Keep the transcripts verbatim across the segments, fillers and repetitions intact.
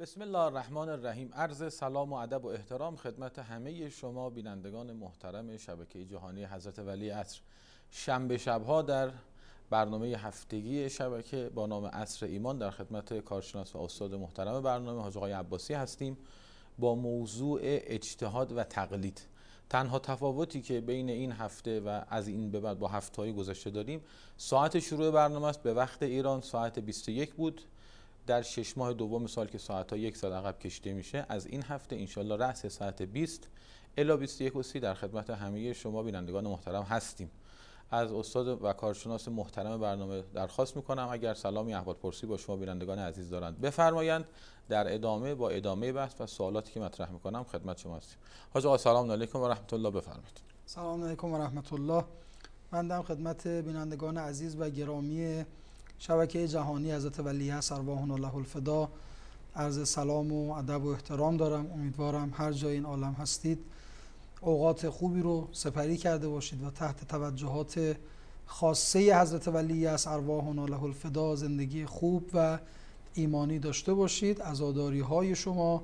بسم الله الرحمن الرحیم. عرض سلام و ادب و احترام خدمت همه شما بینندگان محترم شبکه جهانی حضرت ولی عصر. شنبه شبها در برنامه هفتگی شبکه با نام عصر ایمان در خدمت کارشناس و استاد محترم برنامه حاج آقای عباسی هستیم با موضوع اجتهاد و تقلید. تنها تفاوتی که بین این هفته و از این به بعد با هفته‌های گذشته داریم ساعت شروع برنامه است. به وقت ایران ساعت بیست و یک بود. در شش ماه دوم سال که ساعت‌ها یک ساعت عقب کشیده میشه، از این هفته انشالله رأس ساعت بیست الی بیست و یک و سی در خدمت همه شما بینندگان محترم هستیم. از استاد و کارشناس محترم برنامه درخواست میکنم اگر سلامی احوال پرسی با شما بینندگان عزیز دارند بفرمایند. در ادامه با ادامه بحث و سوالاتی که مطرح میکنم خدمت شما هستیم. حاج آقا سلام علیکم و رحمت الله، بفرمایید. سلام علیکم و رحمت الله. من در خدمت بینندگان عزیز و گرامی شبکه جهانی حضرت ولی عصر ارواحنا الله الفدا عرض سلام و ادب و احترام دارم. امیدوارم هر جای این عالم هستید اوقات خوبی رو سپری کرده باشید و تحت توجهات خاصه حضرت ولی عصر ارواحنا الله الفدا زندگی خوب و ایمانی داشته باشید. عزاداری های شما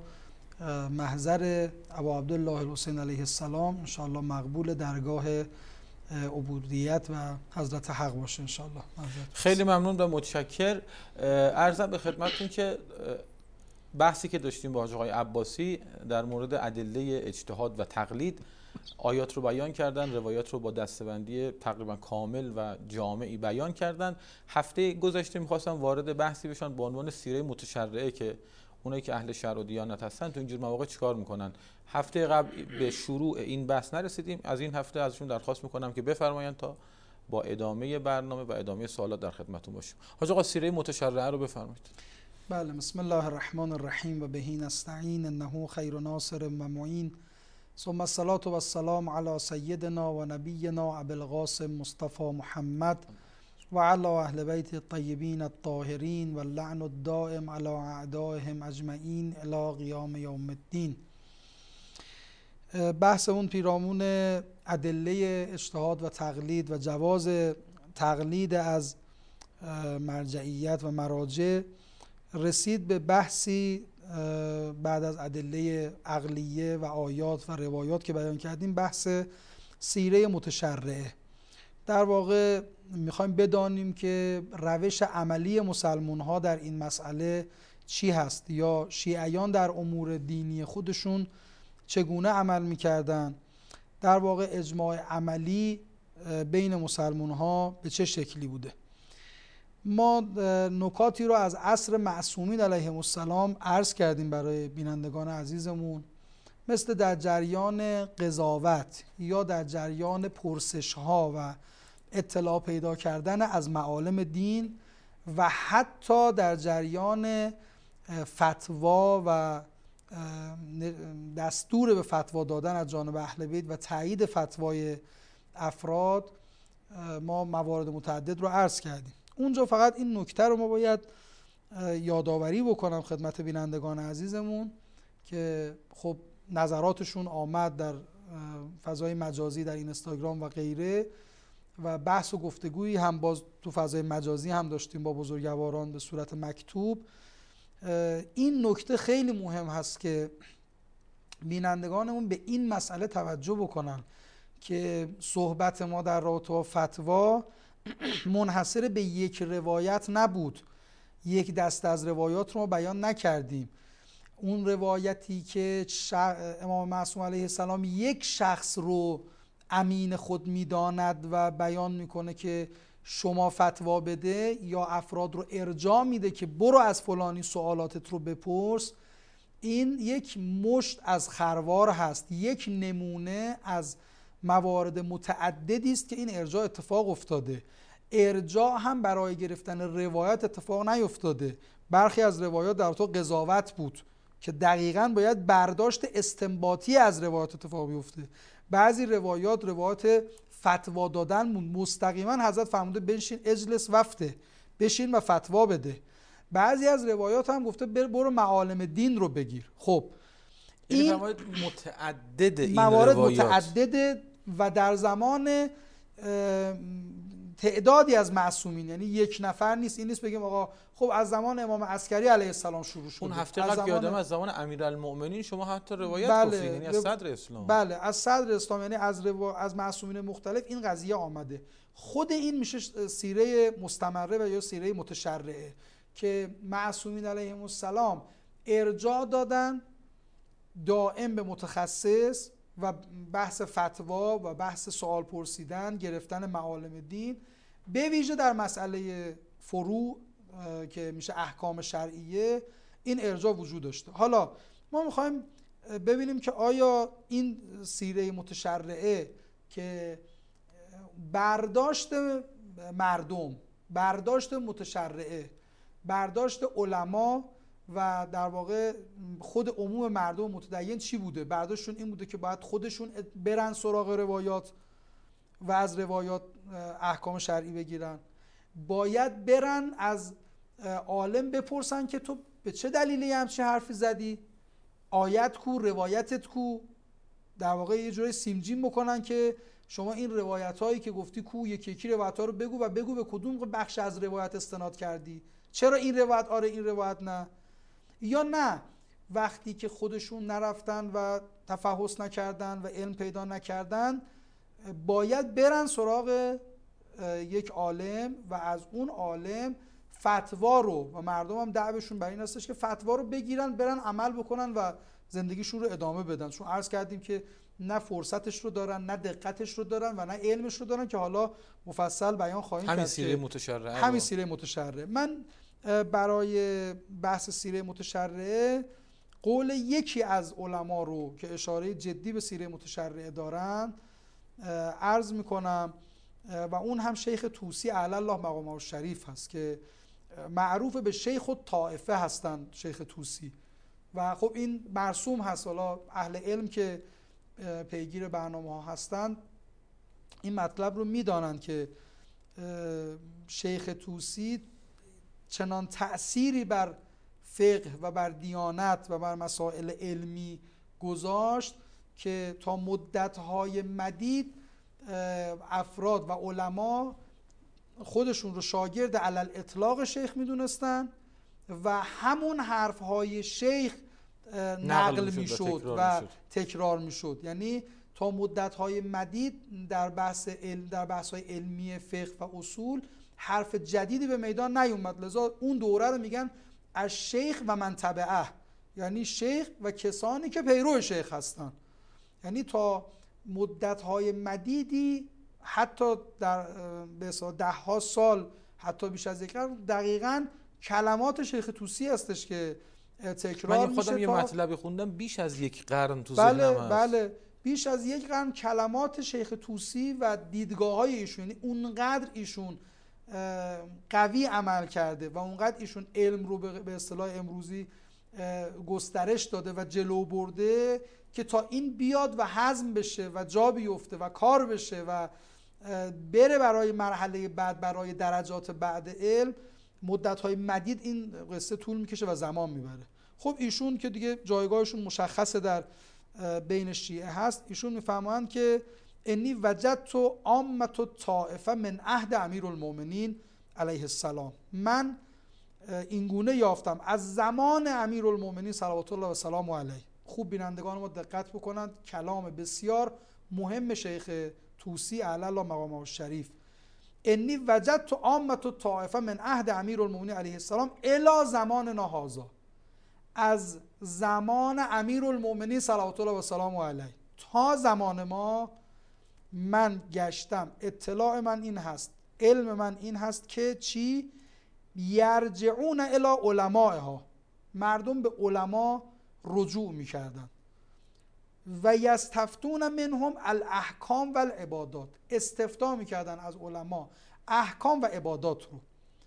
محضر ابا عبدالله الحسین علیه السلام انشاءالله مقبول درگاه عبودیت و حضرت حق باشه انشاءالله. خیلی ممنون و متشکر. عرضم به خدمتتون که بحثی که داشتیم با حاج آقای عباسی در مورد ادله اجتهاد و تقلید، آیات رو بیان کردن، روایات رو با دسته‌بندی تقریبا کامل و جامعی بیان کردن. هفته گذشته می‌خواستم وارد بحثی بشن با عنوان سیره متشرعه که اونایی که اهل شرع و دیانت هستن تو اینجور مواقع چیکار میکنن. هفته قبل به شروع این بحث نرسیدیم. از این هفته ازشون درخواست میکنم که بفرمایند تا با ادامه برنامه و ادامه سوالات در خدمتتون باشیم. حاج آقا سیره متشرعه رو بفرمایید. بله، بسم الله الرحمن الرحیم و بهی نستعین انه خیر ناصر و معین ثم الصلاة و السلام علی سیدنا و نبینا ابی القاسم مصطفی محمد و علی اهل بیت الطیبین الطاهرین و اللعن الدائم علی اعدائهم اجمعین الی قیام یوم الدین. بحث اون پیرامون ادله اجتهاد و تقلید و جواز تقلید از مرجعیت و مراجع رسید به بحثی بعد از ادله عقلیه و آیات و روایات که بیان کردیم، بحث سیره متشرعه. در واقع میخوایم بدانیم که روش عملی مسلمان ها در این مسئله چی هست، یا شیعیان در امور دینی خودشون چگونه عمل میکردن، در واقع اجماع عملی بین مسلمان ها به چه شکلی بوده. ما نکاتی رو از عصر معصومین علیهم السلام عرض کردیم برای بینندگان عزیزمون، مثل در جریان قضاوت یا در جریان پرسش ها و اطلاع پیدا کردن از معالم دین و حتی در جریان فتوا و دستور به فتوا دادن از جانب اهل بیت و تایید فتوای افراد ما موارد متعدد رو عرض کردیم. اونجا فقط این نکته رو ما باید یادآوری بکنم خدمت بینندگان عزیزمون که خب نظراتشون آمد در فضای مجازی در اینستاگرام و غیره و بحث و گفتگویی هم باز تو فضای مجازی هم داشتیم با بزرگواران به صورت مکتوب. این نکته خیلی مهم هست که بینندگانمون به این مسئله توجه بکنن که صحبت ما در رابطه با فتوا منحصر به یک روایت نبود. یک دسته از روایات رو ما بیان نکردیم. اون روایتی که امام معصوم علیه السلام یک شخص رو امین خود میداند و بیان میکنه که شما فتوا بده، یا افراد رو ارجاع میده که برو از فلانی سوالاتت رو بپرس، این یک مشت از خروار هست، یک نمونه از موارد متعددی است که این ارجاع اتفاق افتاده. ارجاع هم برای گرفتن روایت اتفاق نیفتاده. برخی از روایات در تو قضاوت بود که دقیقاً باید برداشت استنباطی از روایات اتفاق بیفته. بعضی روایات روایات فتوا دادن مستقیما حضرت فرموده بشین اجلس وفته، بشین و فتوا بده. بعضی از روایات هم گفته برو معالم دین رو بگیر. خب این متعدد این موارد روایات متعدد و در زمان تعدادی از معصومین، یعنی یک نفر نیست، این نیست بگیم آقا خب از زمان امام عسکری علیه السلام شروع شده. اون هفته قبل یادم از زمان امیرالمؤمنین شما حتی روایت بله گفتید، یعنی از صدر اسلام. بله از صدر اسلام، یعنی از روا... از معصومین مختلف این قضیه آمده. خود این میشه سیره مستمره و یا سیره متشرعه که معصومین علیهم السلام ارجاع دادن دائم به متخصص و بحث فتوا و بحث سوال پرسیدن، گرفتن معالم دین، به ویژه در مسئله فروع که میشه احکام شرعیه، این ارجاع وجود داشته. حالا ما میخوایم ببینیم که آیا این سیره متشرعه که برداشت مردم، برداشت متشرعه، برداشت علما و در واقع خود عموم مردم متدین چی بوده؟ برداشتشون این بوده که باید خودشون برن سراغ روایات و از روایات احکام شرعی بگیرن، باید برن از عالم بپرسن که تو به چه دلیلی همچین حرفی زدی؟ آیت کو، روایتت کو، در واقع یه جوری سیمجیم بکنن که شما این روایت هایی که گفتی کو، یکی یکی روایت ها رو بگو و بگو به کدوم بخش از روایت استناد کردی، چرا این روایت آره این روایت نه. یا نه وقتی که خودشون نرفتن و تفحص نکردن و علم پیدا نکردن، باید برن سراغ یک عالم و از اون عالم فتوا رو، و مردم هم دعوشون بر این هستش که فتوا رو بگیرن، برن عمل بکنن و زندگیشون رو ادامه بدن. چون عرض کردیم که نه فرصتش رو دارن، نه دقتش رو دارن و نه علمش رو دارن که حالا مفصل بیان خواهیم کرد. همین سیره متشرعه همین سیره متشرعه. من برای بحث سیره متشرعه قول یکی از علما رو که اشاره جدی به سیره متشرعه دارن عرض میکنم و اون هم شیخ طوسی اعلی الله مقامه الشریف هست که معروف به شیخ الطائفه هستند، شیخ طوسی. و خب این مرسوم هست، حالا اهل علم که پیگیر برنامه ها هستند این مطلب رو میدانن که شیخ طوسی چنان تأثیری بر فقه و بر دیانت و بر مسائل علمی گذاشت که تا مدت‌های مدید افراد و علما خودشون رو شاگرد علل اطلاق شیخ میدونستن و همون حرفهای شیخ نقل میشد و تکرار میشد. یعنی تا مدت‌های مدید در بحث علم، در بحث‌های علمی فقه و اصول حرف جدیدی به میدان نیومد. لذا اون دوره رو میگن از شیخ و من تبعه، یعنی شیخ و کسانی که پیرو شیخ هستن. یعنی تا مدت‌های مدیدی، حتی در به اصطلاح ده ها سال، حتی بیش از یک قرن، دقیقاً کلمات شیخ طوسی هستش که تکرار میشه. من خودم یه مطلبی خوندم بیش از یک قرن تو بله ذهنم هست. بله بیش از یک قرن کلمات شیخ طوسی و دیدگاه‌های ایشون، یعنی اونقدر ایشون قوی عمل کرده و اونقدر ایشون علم رو به اصطلاح امروزی گسترش داده و جلو برده که تا این بیاد و هضم بشه و جا بیفته و کار بشه و بره برای مرحله بعد، برای درجات بعد علم، مدت‌های مدید این قصه طول میکشه و زمان میبره. خب ایشون که دیگه جایگاهشون مشخصه در بین شیعه هست، ایشون میفهمند که انی وجدت عامة الطائفه من عهد امیرالمؤمنین علیه السلام، من اینگونه یافتم از زمان امیرالمؤمنین صلوات الله و سلام علیه. خوب بینندگان ما دقت بکنند، کلام بسیار مهم شیخ طوسی اعلی الله مقامه الشریف. انی وجدت عامة الطائفه من عهد امیرالمؤمنین علیه السلام الی زماننا هذا، از زمان امیرالمؤمنین صلوات الله و سلام علیه تا زمان ما من گشتم، اطلاع من این هست، علم من این هست که چی؟ یرجعون الی علمائها، مردم به علما رجوع میکردن و یستفتون منهم الاحکام و العبادات، استفتا میکردن از علما احکام و عبادات رو،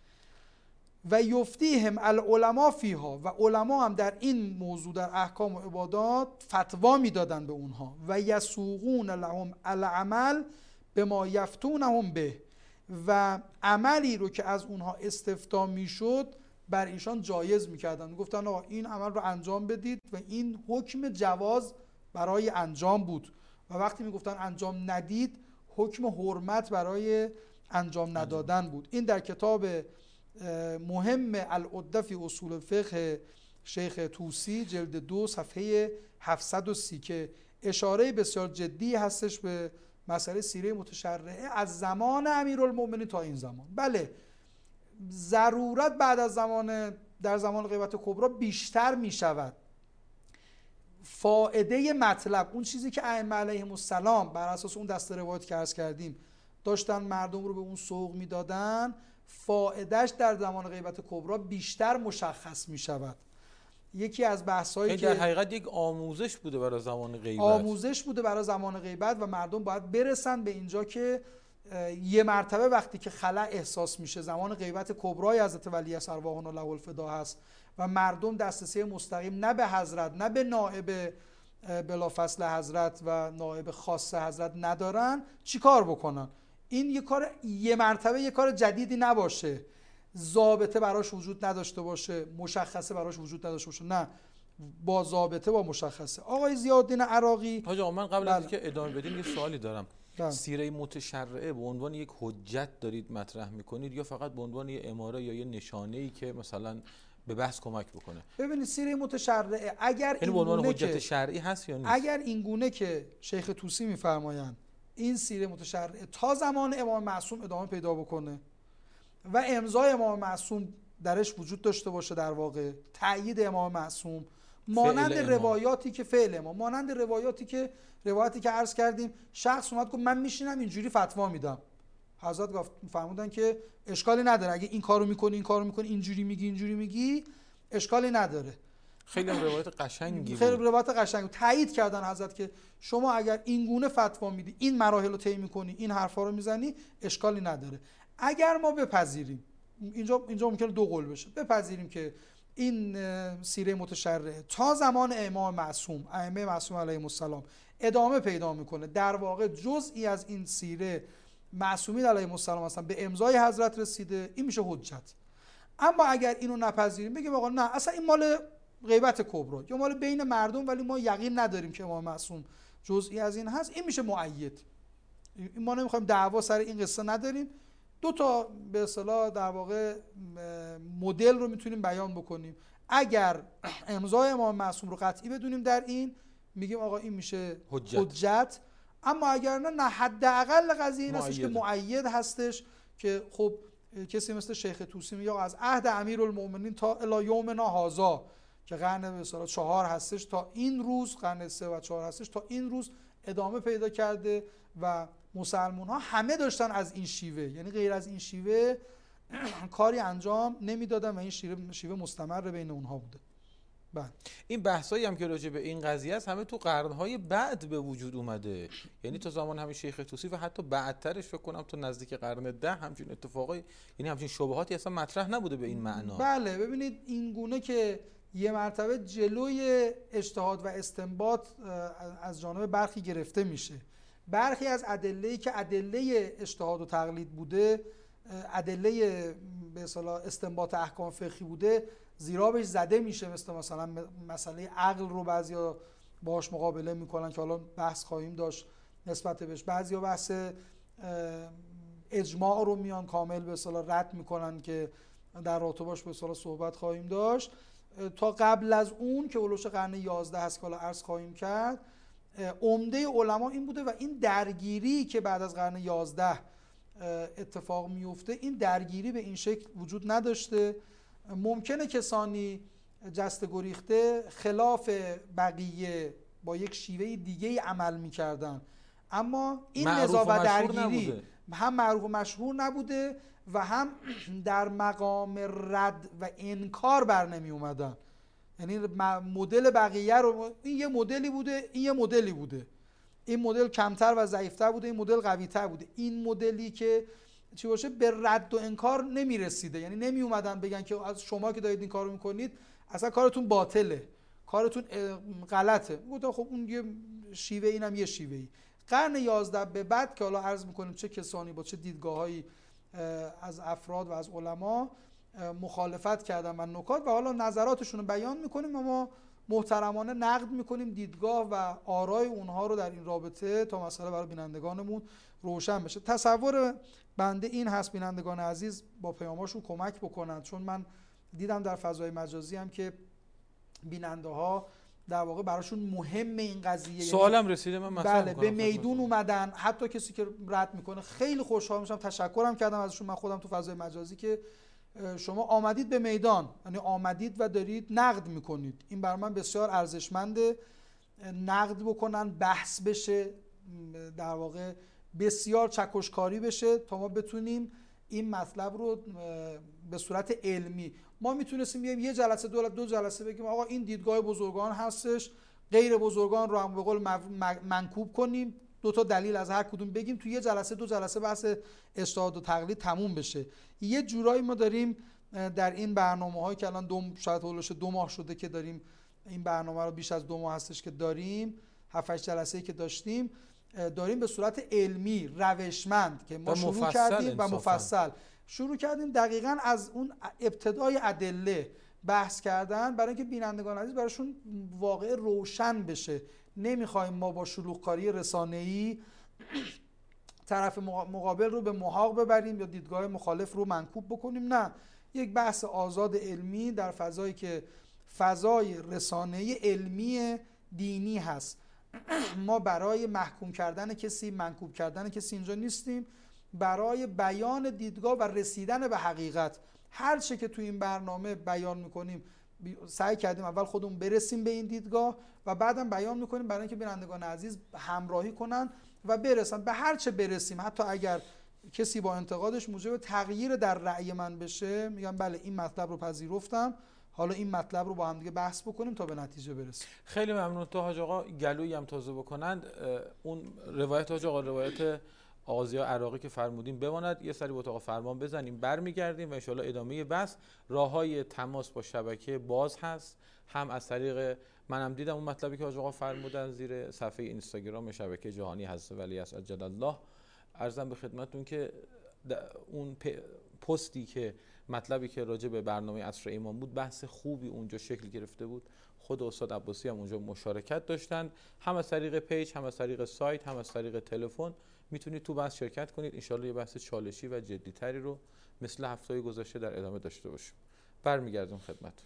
و یفتیهم العلماء فیها، و علما هم در این موضوع در احکام و عبادات فتوا میدادن به اونها، و یسوقون لهم العمل بما یفتونهم به، و عملی رو که از اونها استفتا میشد بر ایشان جایز میکردن، میگفتن آقا این عمل رو انجام بدید و این حکم جواز برای انجام بود، و وقتی میگفتن انجام ندید حکم حرمت برای انجام ندادن بود. این در کتاب مهم العده فی اصول الفقه شیخ طوسی جلد دو صفحه هفتصد و سی که اشاره بسیار جدی هستش به مسئله سیره متشرعه از زمان امیرالمؤمنین تا این زمان. بله ضرورت بعد از زمان در زمان غیبت کبری بیشتر می شود. فائده مطلب اون چیزی که ائمه علیهم السلام بر اساس اون دسته روایت که عرض کردیم داشتن مردم رو به اون سوق میدادن، فائدهش در زمان غیبت کبری بیشتر مشخص می شود. یکی از بحث‌هایی که در حقیقت یک آموزش بوده برای زمان غیبت آموزش بوده برای زمان غیبت و مردم باید برسن به اینجا که یه مرتبه وقتی که خلأ احساس میشه زمان غیبت کبرای حضرت ولی اصر ارواحنا له الفدا هست و مردم دسترسی مستقیم نه به حضرت نه به نائب بلافصل حضرت و نائب خاص حضرت ندارن، چی کار بکنن؟ این یه کار یه مرتبه یه کار جدیدی نباشه، ضابطه براش وجود نداشته باشه، مشخصه براش وجود نداشته باشه، نه با ضابطه با مشخصه. آقای ضیاءالدین عراقی حاج آقا من قبل بله. از که ادامه بدیم یه سوالی دارم. بله. سیره متشرعه به عنوان یک حجت دارید مطرح میکنید یا فقط به عنوان یه اماره یا یه نشانه‌ای که مثلا به بحث کمک بکنه؟ ببینید سیره متشرعه اگر این به عنوان حجت که شرعی هست یا نیست؟ اگر این گونه که شیخ طوسی میفرمایند این سیره متشرعه تا زمان امام معصوم ادامه پیدا بکنه و امضای امام معصوم درش وجود داشته باشه، در واقع تأیید امام معصوم، مانند روایاتی که فعل امام، مانند روایاتی که روایتی که عرض کردیم شخص اومد گفت من میشینم اینجوری فتوا میدم، حضرت گفت فرمودن که اشکالی نداره اگه این کارو میکنی این کارو میکنی اینجوری میگی اینجوری میگی اشکالی نداره. خیلی روایت قشنگی بود. خیلی روایت قشنگ تایید کردن حضرت که شما اگر این گونه فتوا میدی، این مراحل رو طی میکنی، این حرفا رو میزنی، اشکالی نداره. اگر ما بپذیریم، اینجا اینجا ممکنه دو قول بشه، بپذیریم که این سیره متشرعه تا زمان امام معصوم، ائمه معصوم علیهم السلام ادامه پیدا میکنه، در واقع جزئی از این سیره معصومین علیهم السلام هستن به امضای حضرت رسیده، این میشه حجت. اما اگر اینو نپذیریم بگیم آقا نه اصلا این مال غیبت کبری یا مال بین مردم ولی ما یقین نداریم که امام معصوم جزئی از این هست، این میشه مؤید. ما نمیخوایم دعوا سر این قصه نداریم، دو تا به اصطلاح در واقع مدل رو میتونیم بیان بکنیم. اگر امضای امام معصوم رو قطعی بدونیم در این، میگیم آقا این میشه حجت, حجت. اما اگر نه نه حداقل قضیه این هستش که مؤید هستش که خب کسی مثل شیخ طوسی میگه از عهد امیرالمؤمنین تا الی یومنا هذا که قرن به اصطلاح چهار هستش تا این روز، قرن سه و چهار هستش تا این روز ادامه پیدا کرده و مسلمان ها همه داشتن از این شیوه، یعنی غیر از این شیوه کاری انجام نمیدادن و این شیوه شیوه مستمر بین اونها بوده. بله. این بحثایی هم که راجع به این قضیه است همه تو قرن‌های بعد به وجود اومده، یعنی تا زمان همین شیخ طوسی و حتی بعدترش فکر کنم تو نزدیک قرن ده همچین اتفاقی، یعنی همچین شبهاتی اصلا مطرح نبوده به این معنا. بله ببینید این گونه که یه مرتبه جلوی اجتهاد و استنباط از جانب برخی گرفته میشه، برخی از ادله‌ای که ادله اجتهاد و تقلید بوده، ادله به اصطلاح استنباط احکام فقهی بوده، زیرابش زده میشه، مثل مثلا مسئله عقل رو بعضیا باهاش مقابله میکنن که حالا بحث خواهیم داشت نسبت بهش، بعضیا بحث اجماع رو میان کامل به اصطلاح رد میکنن که در رابطه باش به اصطلاح صحبت خواهیم داشت. تا قبل از اون که اولوش قرن یازده هست که حالا عرض خواهیم کرد، عمده علما این بوده و این درگیری که بعد از قرن یازده اتفاق میفته، این درگیری به این شکل وجود نداشته. ممکنه کسانی جست گریخته خلاف بقیه با یک شیوه دیگه عمل میکردن، اما این نزاع و درگیری هم معروف و مشهور نبوده و هم در مقام رد و انکار بر نمی اومدن. یعنی مدل بقیه رو، این یه مدلی بوده این یه مدلی بوده، این مدل کمتر و ضعیفتر بوده این مدل قوی‌تر بوده، این مدلی که چی باشه به رد و انکار نمی رسیده، یعنی نمی اومدن بگن که از شما که دارید این کارو میکنید اصلا کارتون باطله، کارتون غلطه. گفتم خب اون یه شیوه، اینم یه شیوهی. قرن یازده به بعد که حالا عرض میکنیم چه کسانی با چه دیدگاهایی از افراد و از علما مخالفت کردن و نکات و حالا نظراتشون رو بیان میکنیم، اما محترمانه نقد میکنیم دیدگاه و آرای اونها رو در این رابطه تا مسئله برای بینندگانمون روشن بشه. تصور بنده این هست بینندگان عزیز با پیاماشون کمک بکنند، چون من دیدم در فضای مجازی هم که بیننده ها در واقع براشون مهم این قضیه. سوالم رسیده من مطرح بله به میدون اومدن، حتی کسی که رد میکنه خیلی خوشحال میشم، تشکرم کردم ازشون من خودم تو فضای مجازی که شما آمدید به میدان، یعنی آمدید و دارید نقد میکنید. این برای من بسیار ارزشمنده، نقد بکنن، بحث بشه، در واقع بسیار چکشکاری بشه تا ما بتونیم این مطلب رو به صورت علمی، ما میتونستیم بیایم یه جلسه دو, دو جلسه بگیم آقا این دیدگاه بزرگان هستش، غیر بزرگان رو هم به قول منکوب کنیم، دو تا دلیل از هر کدوم بگیم، تو یه جلسه دو جلسه بحث اجتهاد و تقلید تموم بشه. یه جورایی ما داریم در این برنامه‌هایی که الان دو شاید هولوش دو ماه شده که داریم این برنامه رو، بیش از دو ماه هستش که داریم، هفت هشت جلسه‌ای که داشتیم داریم به صورت علمی روشمند که ما شروع کردیم و مفصل شروع کردیم دقیقاً از اون ابتدای ادله بحث کردن برای اینکه بینندگان عزیز براشون واقع روشن بشه. نمیخوایم ما با شلوغکاری رسانه‌ای طرف مقابل رو به محاق ببریم یا دیدگاه مخالف رو منکوب بکنیم، نه، یک بحث آزاد علمی در فضایی که فضای رسانه‌ای علمی دینی هست. ما برای محکوم کردن کسی، منکوب کردن کسی اینجا نیستیم، برای بیان دیدگاه و رسیدن به حقیقت. هر چه که تو این برنامه بیان میکنیم سعی کردیم اول خودمون برسیم به این دیدگاه و بعدم بیان میکنیم برای اینکه بینندگان عزیز همراهی کنن و برسن به هر چه برسیم. حتی اگر کسی با انتقادش موجب تغییر در رأی من بشه، میگم بله این مطلب رو پذیرفتم، حالا این مطلب رو با هم دیگه بحث بکنیم تا به نتیجه برسیم. خیلی ممنون. تو حاج آقا گلویی هم تازه بکنند، اون روایت حاج آقا، روایت آقا ضیا عراقی که فرمودیم بماند، یه سری با اتاق فرمان بزنیم برمیگردیم و ان شاءالله ادامه بحث. راههای تماس با شبکه باز هست، هم از طریق، منم دیدم اون مطلبی که حاج آقا فرمودن زیر صفحه اینستاگرام شبکه جهانی حضرت ولی عصر عجل الله. عرضم به خدمتتون که اون پستی که مطلبی که راجع به برنامه عصر ایمان بود، بحث خوبی اونجا شکل گرفته بود. خود استاد عباسی هم اونجا مشارکت داشتند، هم از طریق پیج، هم از طریق سایت، هم از طریق تلفن میتونید تو بحث شرکت کنید. انشالله یه بحث چالشی و جدی‌تری رو مثل هفته‌های گذشته در ادامه داشته باشیم. برمیگردم خدمتتون.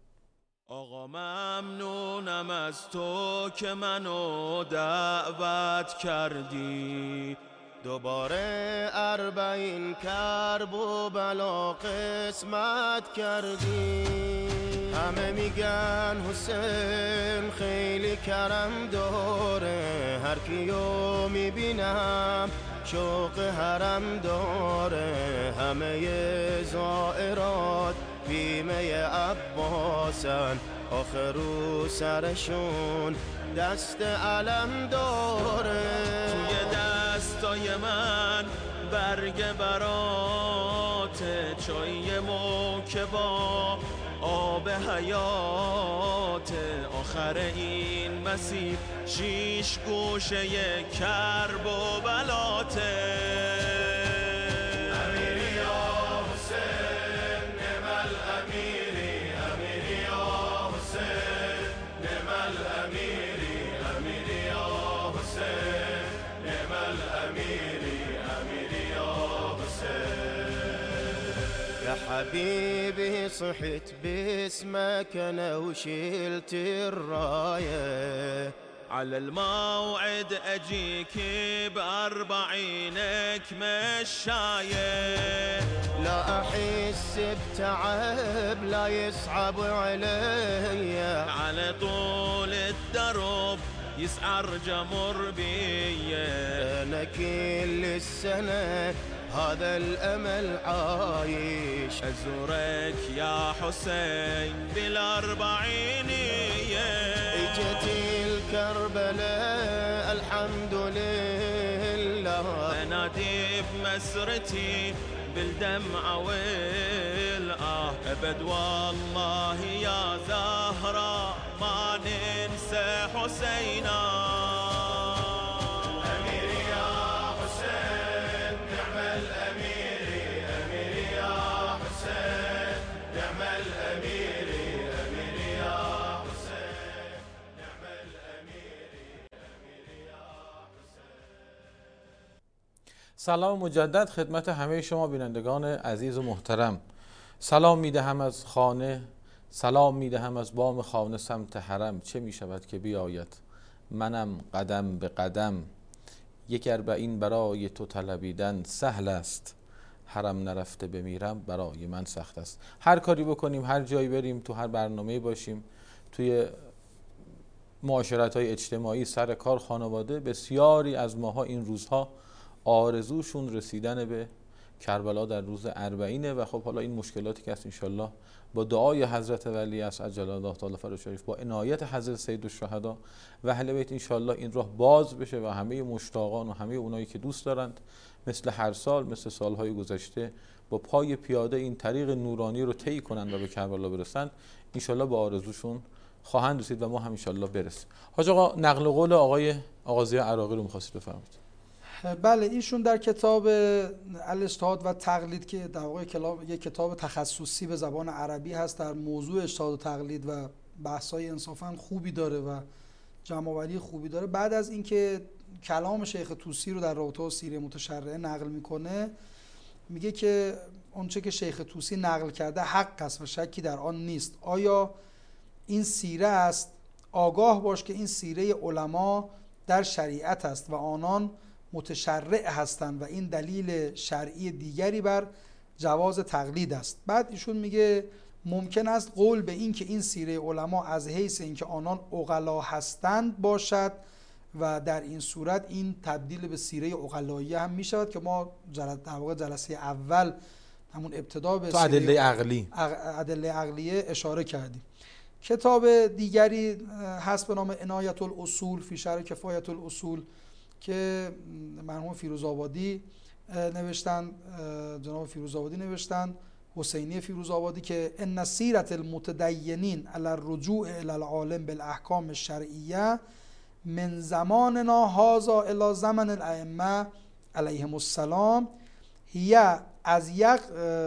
آقا ممنونم از تو که منو دعوت کردی، دوباره اربعین کرب و بلا قسمت کردی. همه میگن حسین خیلی کرم داره، هر کیو میبینم شوق حرم داره. همه زائرات بیمه عباسن، آخرو سرشون دست علم داره. توی دستای من برگ برات، چای موکبا آب حیات. آخر این مسیر شیش گوشه کرب و بلاته. حبيبي صحت باسمك انا وشلت الرايه، على الموعد اجيك باربعينك مشايه. لا احس بتعب لا يصعب علي، على طول الدرب يسعر جمر بي. انا كل السنه هذا الأمل عايش، أزورك يا حسين بالأربعينية. اجت الكربلاء الحمد لله، أنادي بمسرتي بالدمعة والآه. أبد والله يا زهرة ما ننسى حسينا. سلام مجدد خدمت همه شما بینندگان عزیز و محترم. سلام میدهم از خانه، سلام میدهم از بام خانه سمت حرم. چه میشود که بیاید منم قدم به قدم، یک اربعین برای تو طلبیدن سهل است، حرم نرفته بمیرم برای من سخت است. هر کاری بکنیم، هر جایی بریم، تو هر برنامه باشیم، توی معاشرت های اجتماعی، سر کار، خانواده، بسیاری از ماها این روزها آرزوشون رسیدن به کربلا در روز اربعینه و خب حالا این مشکلاتی که هست انشالله با دعای حضرت ولی عصر عجل الله تعالی فرج شریف، با عنایت حضرت سید الشهدا و اهل بیت انشالله این راه باز بشه و همه مشتاقان و همه اونایی که دوست دارند مثل هر سال، مثل سالهای گذشته با پای پیاده این طریق نورانی رو طی کنند و به کربلا برسند، انشالله با آرزوشون خواهند رسید و ما هم انشالله برسیم. حاج آقا، نقل قول آقای آغازی عراقی رو می‌خواستید بفرمایید. بله، ایشون در کتاب الاجتهاد و تقلید که در واقع یک کتاب تخصصی به زبان عربی هست در موضوع اجتهاد و تقلید و بحث‌های انصافاً خوبی داره و جمع‌آوری خوبی داره، بعد از اینکه کلام شیخ طوسی رو در رابطه با سیره متشرعه نقل میکنه، میگه که اونچه که شیخ طوسی نقل کرده حق است و شکی در آن نیست. آیا این سیره است؟ آگاه باش که این سیره علما در شریعت است و آنان متشرع هستند و این دلیل شرعی دیگری بر جواز تقلید است. بعد ایشون میگه ممکن است قول به این که این سیره علما از حیث اینکه آنان عقلا هستند باشد و در این صورت این تبدیل به سیره عقلاییه هم میشود که ما در واقع جلسه اول همون ابتدا به ادله عقلی ادله عقلیه اشاره کردیم. کتاب دیگری هست به نام عنایت الاصول فی شرح کفایت الاصول که مرحوم فیروزآبادی نوشتن، جناب فیروزآبادی نوشتن، حسینی فیروزآبادی، که ان سیرت المتدینین علی الرجوع الی العالم بالاحکام الشرعیه من زماننا هذا الی زمن الائمه علیهم السلام هی از یک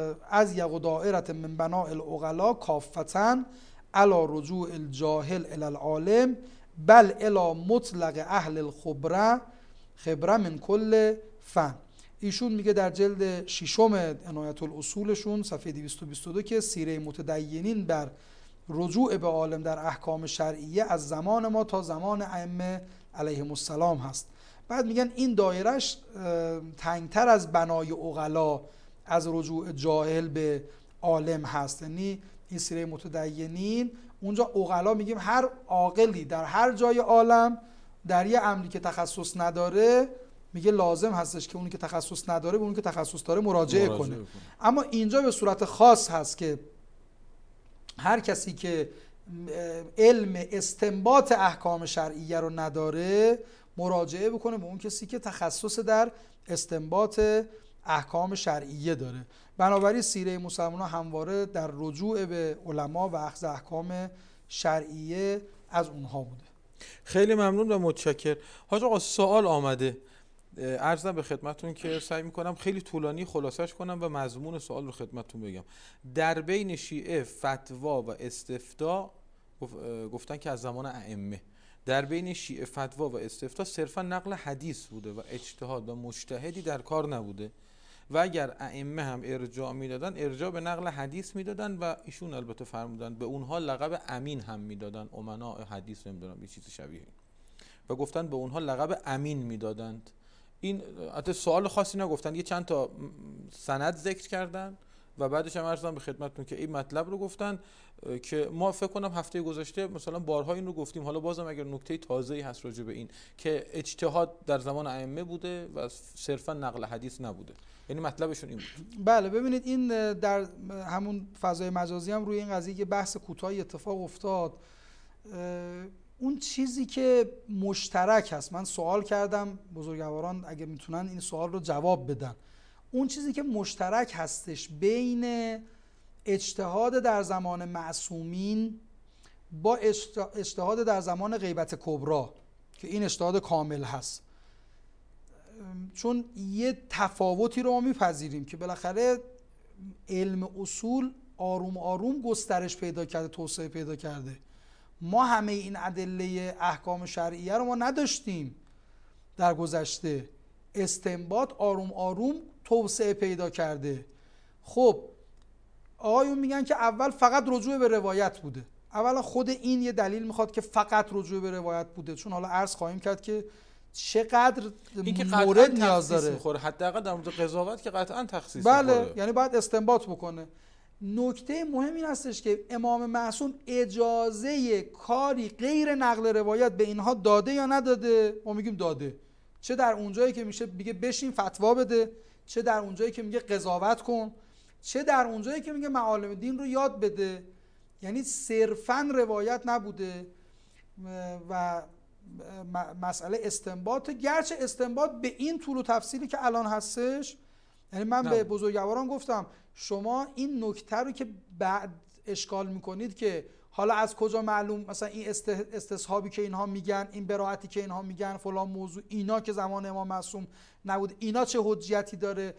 از یک دائره من بناء العقلاء کافتن علی رجوع الجاهل الی العالم بل الی مطلق اهل الخبره خبره من کل فن. ایشون میگه در جلد ششم عنایت الاصولشون صفحه دویست و بیست و دو که سیره متدینین بر رجوع به عالم در احکام شرعیه از زمان ما تا زمان ائمه علیهم السلام هست. بعد میگن این دایرش تنگتر از بنای عقلا از رجوع جاهل به عالم هست. یعنی این سیره متدینین اونجا عقلا میگیم هر عاقلی در هر جای عالم در یه امری که تخصص نداره میگه لازم هستش که اونی که تخصص نداره به اونی که تخصص داره مراجعه, مراجعه کنه. کنه. اما اینجا به صورت خاص هست که هر کسی که علم استنباط احکام شرعیه رو نداره مراجعه بکنه به اون کسی که تخصص در استنباط احکام شرعیه داره. بنابراین سیره مسلمانان همواره در رجوع به علما و اخذ احکام شرعیه از اونها بوده. خیلی ممنون و متشکر. حاج آقا، سوال آمده، عرضم به خدمتون که سعی میکنم خیلی طولانی خلاصش کنم و مضمون سوال رو خدمتون بگم. در بین شیعه فتوا و استفتاء گفتن که از زمان ائمه، در بین شیعه فتوا و استفتاء صرفا نقل حدیث بوده و اجتهاد و مجتهدی در کار نبوده و اگر ائمه هم ارجاع میدادن ارجاع به نقل حدیث میدادن و ایشون البته فرمودن به اونها لقب امین هم میدادن، امنا حدیث نمیدونم یه چیز شبیه، و گفتن به اونها لقب امین میدادند. این البته سوال خاصی نگفتن، یه چند تا سند ذکر کردن و بعدش هم عرضم به خدمتتون که این مطلب رو گفتن که ما فکر کنم هفته گذشته مثلا بارها این رو گفتیم، حالا بازم اگر نکته تازه‌ای هست راجع به این که اجتهاد در زمان ائمه بوده و صرفا نقل حدیث نبوده، یعنی مطلبشون این بود. بله، ببینید این در همون فضای مجازی هم روی این قضیه که بحث کوتاهی اتفاق افتاد. اون چیزی که مشترک هست، من سوال کردم بزرگواران اگه میتونن این سوال رو جواب بدن، اون چیزی که مشترک هستش بین اجتهاد در زمان معصومین با اجتهاد در زمان غیبت کبرا که این اجتهاد کامل هست، چون یه تفاوتی رو ما میپذیریم که بالاخره علم اصول آروم آروم گسترش پیدا کرده، توسعه پیدا کرده. ما همه این ادله احکام شرعیه رو ما نداشتیم در گذشته. استنباط آروم آروم توسعه پیدا کرده. خب آقایون میگن که اول فقط رجوع به روایت بوده. اولا خود این یه دلیل میخواد که فقط رجوع به روایت بوده، چون حالا عرض خواهیم کرد که چقدر مورد نیاز داره. میخوره حداقل در مورد قضاوت که قطعا تخصیص بله میخوره. یعنی باید استنباط بکنه. نکته مهم این هستش که امام معصوم اجازه کاری غیر نقل روایت به اینها داده یا نداده؟ ما میگیم داده. چه در اونجایی که میشه میگه بشین فتوا بده، چه در اونجایی که میگه قضاوت کن، چه در اونجایی که میگه معالم دین رو یاد بده. یعنی صرفاً روایت نبوده و مسئله استنباط، گرچه استنباط به این طول و تفصیلی که الان هستش. یعنی من نه. به بزرگواران گفتم شما این نکته رو که بعد اشکال میکنید که حالا از کجا معلوم مثلا این استصحابی که اینها میگن، این براءتی که اینها میگن، فلان موضوع، اینا که زمان امام معصوم نبود، اینا چه حجیتی داره،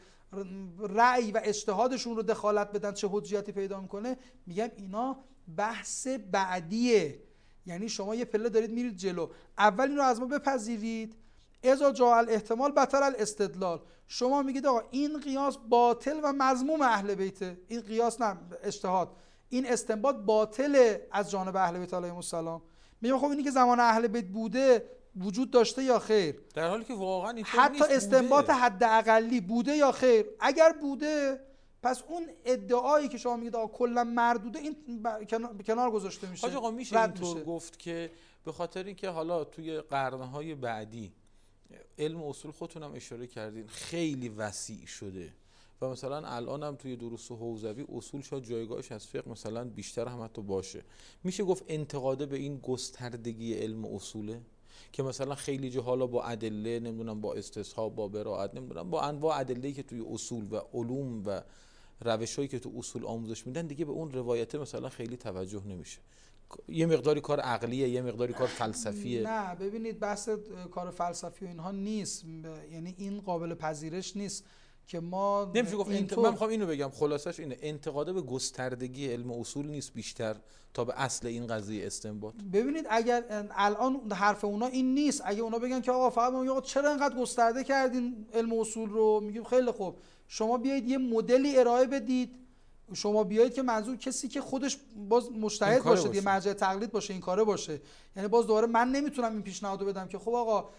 رأی و اجتهادشون رو دخالت بدن چه حجیتی پیدا میکنه. میگم اینا بحث بعدیه. یعنی شما یه پله دارید میرید جلو، اول این رو از ما بپذیرید، اذا جاء الاحتمال بطل الاستدلال. شما میگید آقا این قیاس باطل و مذموم اهل بیته، این قیاس نه اجتهاد، این استنباط باطل از جانب اهل بیت علیهم السلام. میگم خب اینی که زمان اهل بیت بوده وجود داشته یا خیر؟ در حالی که واقعا اینطور حتی نیست. استنباط حد اقلی بوده یا خیر؟ اگر بوده پس اون ادعایی که شما میگید آقا کلا مردوده این به کنار گذاشته میشه. حاج آقا میشه اینطور میشه. گفت که به خاطر اینکه حالا توی قرنهای بعدی علم اصول خودتون هم اشاره کردین خیلی وسیع شده و مثلا الان هم توی دروس حوزوی اصول شاید جایگاهش از فقه مثلا بیشتر هم حتی باشه، میشه گفت انتقاده به این گستردگی علم اصوله که مثلا خیلی جا حالا با ادله، نمیدونم با استصحاب، با براءت، نمیدونم با انواع ادله‌ای که توی اصول و علوم و روشایی که تو اصول آموزش میدن دیگه به اون روایت مثلا خیلی توجه نمیشه. یه مقداری کار عقلیه، یه مقداری کار فلسفیه. نه ببینید بحث کار فلسفی و اینها نیست، یعنی این قابل پذیرش نیست که ما نمیشه گفت انت... من میخوام اینو بگم خلاصش اینه، انتقاده به گستردگی علم اصول نیست بیشتر تا به اصل این قضیه استنباط. ببینید اگر الان حرف اونا این نیست، اگه اونا بگن که آقا فقط آقا چرا انقدر گسترده کردین علم اصول رو، میگیم خیلی خوب شما بیایید یه مدلی ارائه بدید، شما بیایید که منظور کسی که خودش باز مجتهد باشه, باشه. یه مرجع تقلید باشه، این کاره باشه. یعنی باز دوباره من نمیتونم این پیشنهادو بدم که خب آقا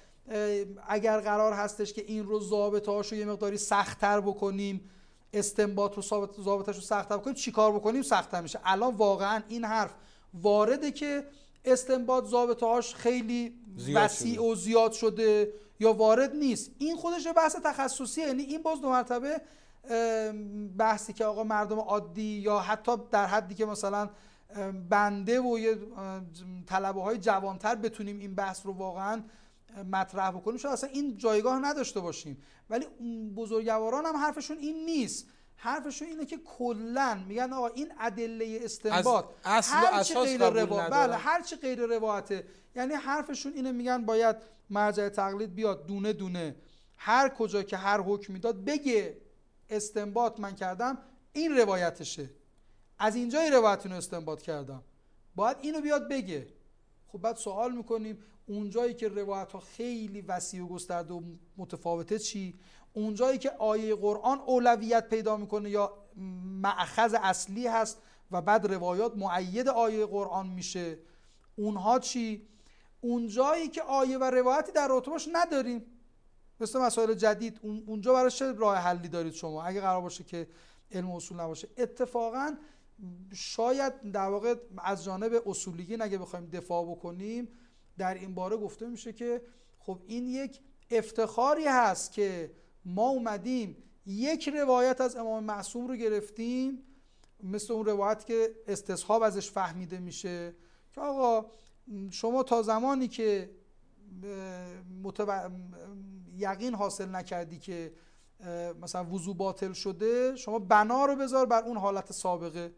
اگر قرار هستش که این رو ضابطه‌هاشو یه مقداری سخت‌تر بکنیم، استنباط رو ضابطه‌اشو سخت‌تر بکنیم، چیکار بکنیم سخت‌تر میشه. الان واقعا این حرف وارده که استنباط ضابطه‌هاش خیلی وسیع و زیاد شده یا وارد نیست؟ این خودش بحث تخصصیه. یعنی این باز دو مرتبه بحثی که آقا مردم عادی یا حتی در حدی که مثلا بنده و یه طلبه های جوانتر بتونیم این بحث رو واقعا مطرح بکنیم، شاید اصلا این جایگاه نداشته باشیم. ولی بزرگواران هم حرفشون این نیست، حرفشون اینه که کلا میگن آقا این ادله استنباط هر چی غیر روایت، بله هر چی غیر روایته، یعنی حرفشون اینه، میگن باید مرجع تقلید بیاد دونه دونه هر کجا که هر حکمی داد بگه استنباط من کردم این روایتشه، از اینجای روایتونو استنباط کردم، باید اینو بیاد بگه. خب بعد سوال میکنیم اونجایی که روایت ها خیلی وسیع و گسترده و متفاوته چی؟ اونجایی که آیه قرآن اولویت پیدا میکنه یا مأخذ اصلی هست و بعد روایات مؤید آیه قرآن میشه، اونها چی؟ اونجایی که آیه و روایتی در رابطه‌اش نداریم، مثل مسائل جدید، اونجا براش چه راه حلی دارید شما اگه قرار باشه که علم اصول نباشه؟ اتفاقا شاید در واقع از جانب اصولیین اگه بخوایم دفاع بکنیم در این باره گفته میشه که خب این یک افتخاری هست که ما اومدیم یک روایت از امام معصوم رو گرفتیم، مثل اون روایت که استصحاب ازش فهمیده میشه که آقا شما تا زمانی که متو... یقین حاصل نکردی که مثلا وضو باطل شده، شما بنا رو بذار بر اون حالت سابقه.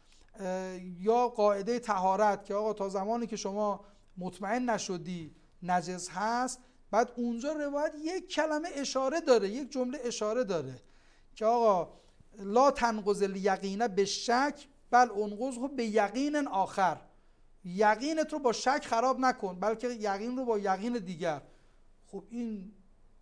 یا قاعده طهارت که آقا تا زمانی که شما مطمئن نشدی نجس هست، بعد اونجا روایت یک کلمه اشاره داره، یک جمله اشاره داره که آقا لا تنقض الیقین بالشک بل انقضه به یقین آخر، یقینت رو با شک خراب نکن بلکه یقین رو با یقین دیگر. خب این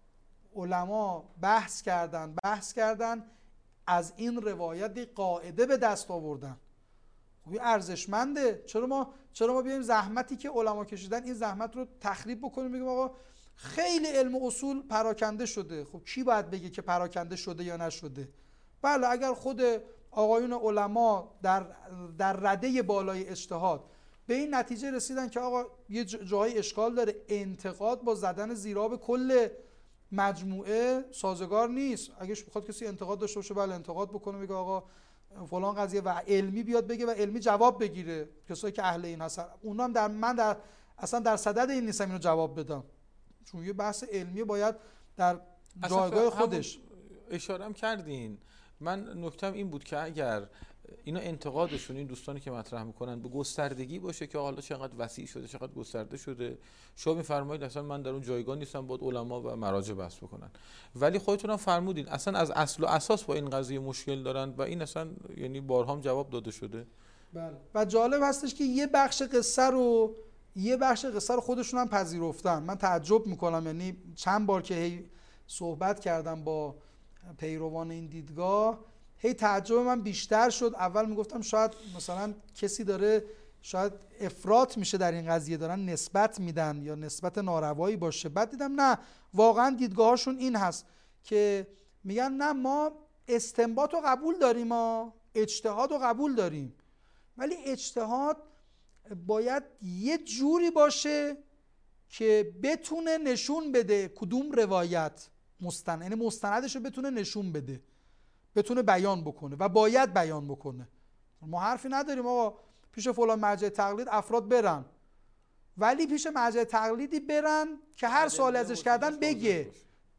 علما بحث کردن بحث کردن از این روایت قاعده به دست آوردن. خب این ارزشمنده. چرا ما چرا ما بیایم زحمتی که علما کشیدن این زحمت رو تخریب بکنیم بگیم آقا خیلی علم و اصول پراکنده شده. خب کی باید بگه که پراکنده شده یا نشده؟ بله اگر خود آقایون علما در در رده بالای اجتهاد به این نتیجه رسیدن که آقا یه جای اشکال داره، انتقاد با زدن زیرا کل مجموعه سازگار نیست. اگه بخواد کسی انتقاد داشته باشه بله انتقاد بکنه، بگه آقا فلان قضیه و علمی بیاد بگه و علمی جواب بگیره. کسایی که اهل این هستن اونا هم در من در اصلا در صدد این نیستم اینو جواب بدم، چون یه بحث علمی باید در جایگاه خودش. اشاره هم کردین. من نکتم این بود که اگر اینا انتقادشون این دوستانی که مطرح میکنن به گستردگی باشه که حالا چقدر وسیع شده چقدر گسترده شده، شما میفرمایید اصلا من در اون جایگاه نیستم باید علما و مراجع بحث بکنن، ولی خودتون هم فرمودین اصلا از اصل و اساس با این قضیه مشکل دارن و این اصلا یعنی بارها هم جواب داده شده. بله و جالب هستش که یه بخش قصه رو یه بخش قصه رو خودشون هم پذیرفتن. من تعجب میکنم، یعنی چند بار که هی صحبت کردم با پیروان این دیدگاه هی تعجب من بیشتر شد. اول میگفتم شاید مثلا کسی داره شاید افراط میشه در این قضیه، دارن نسبت میدن یا نسبت ناروایی باشه. بعد دیدم نه، واقعا دیدگاهشون این هست که میگن نه ما استنباط رو قبول داریم، ما اجتهاد رو قبول داریم، ولی اجتهاد باید یه جوری باشه که بتونه نشون بده کدوم روایت مستند، یعنی مستندش رو بتونه نشون بده، بتونه بیان بکنه و باید بیان بکنه. ما حرفی نداریم آقا پیش فلان مرجع تقلید افراد برن، ولی پیش مرجع تقلیدی برن که هر سوالی ازش کردن بگه.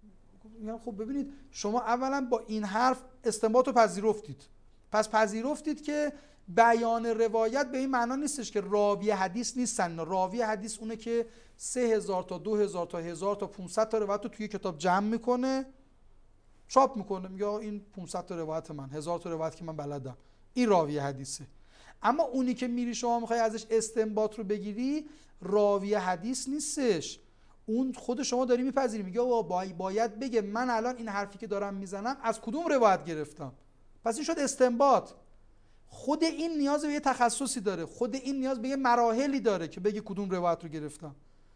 خب ببینید شما اولا با این حرف استنباط رو پذیرفتید، پس پذیرفتید که بیان روایت به این معنا نیستش که راوی حدیث نیستن. راوی حدیث اونه که سه هزار تا دو هزار تا هزار تا پونصد تا روایت رو توی کتاب جمع میکنه چاپ میکنه، میگه این پونصد تا روایت من، هزار تا روایت که من بلدم، این راوی حدیثه. اما اونی که میری شما میخوای ازش استنباط رو بگیری راوی حدیث نیستش، اون خود شما داری میپذیری، میگه باید بگه من الان این حرفی که دارم میزنم از کدوم روایت گرفتم، پس این شد استنباط. خود این نیاز به یه تخصصی داره، خود این نیاز به یه مراحلی داره که بگه کدوم روایت رو گرفتم.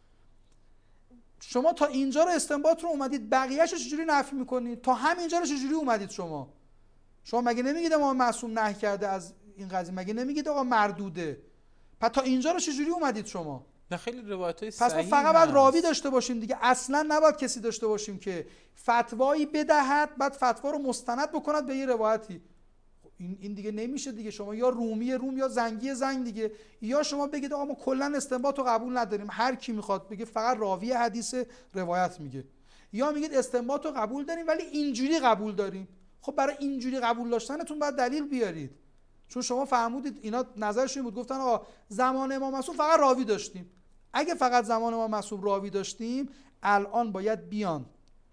شما تا اینجا رو استنباط رو اومدید، بقیه‌اش رو چجوری نفی میکنید؟ تا همینجا رو چجوری اومدید شما؟ شما مگه نمیگید ما معصوم نهی کرده از این قضیه؟ مگه نمیگید آقا مردوده؟ پس تا اینجا رو چجوری اومدید شما؟ نه خیلی روایت‌های صحیح پس ما فقط باید راوی داشته باشیم دیگه، اصلا نباید کسی داشته باشیم که فتوایی بدهد بعد فتوا رو مستند بکند به یه روایتی. این این دیگه نمیشه دیگه. شما یا رومی روم یا زنگی زنگ دیگه، یا شما بگید آقا ما کلا استنباط رو قبول نداریم، هر کی میخواد بگه فقط راوی حدیث روایت میگه، یا میگید استنباط رو قبول داریم ولی اینجوری قبول داریم. خب برای اینجوری قبول داشتنتون باید دلیل بیارید، چون شما فرمودید اینا نظرشون بود، گفتن آقا زمان امام معصوم فقط راوی داشتیم. اگه فقط زمان امام معصوم راوی داشتیم الان باید بیان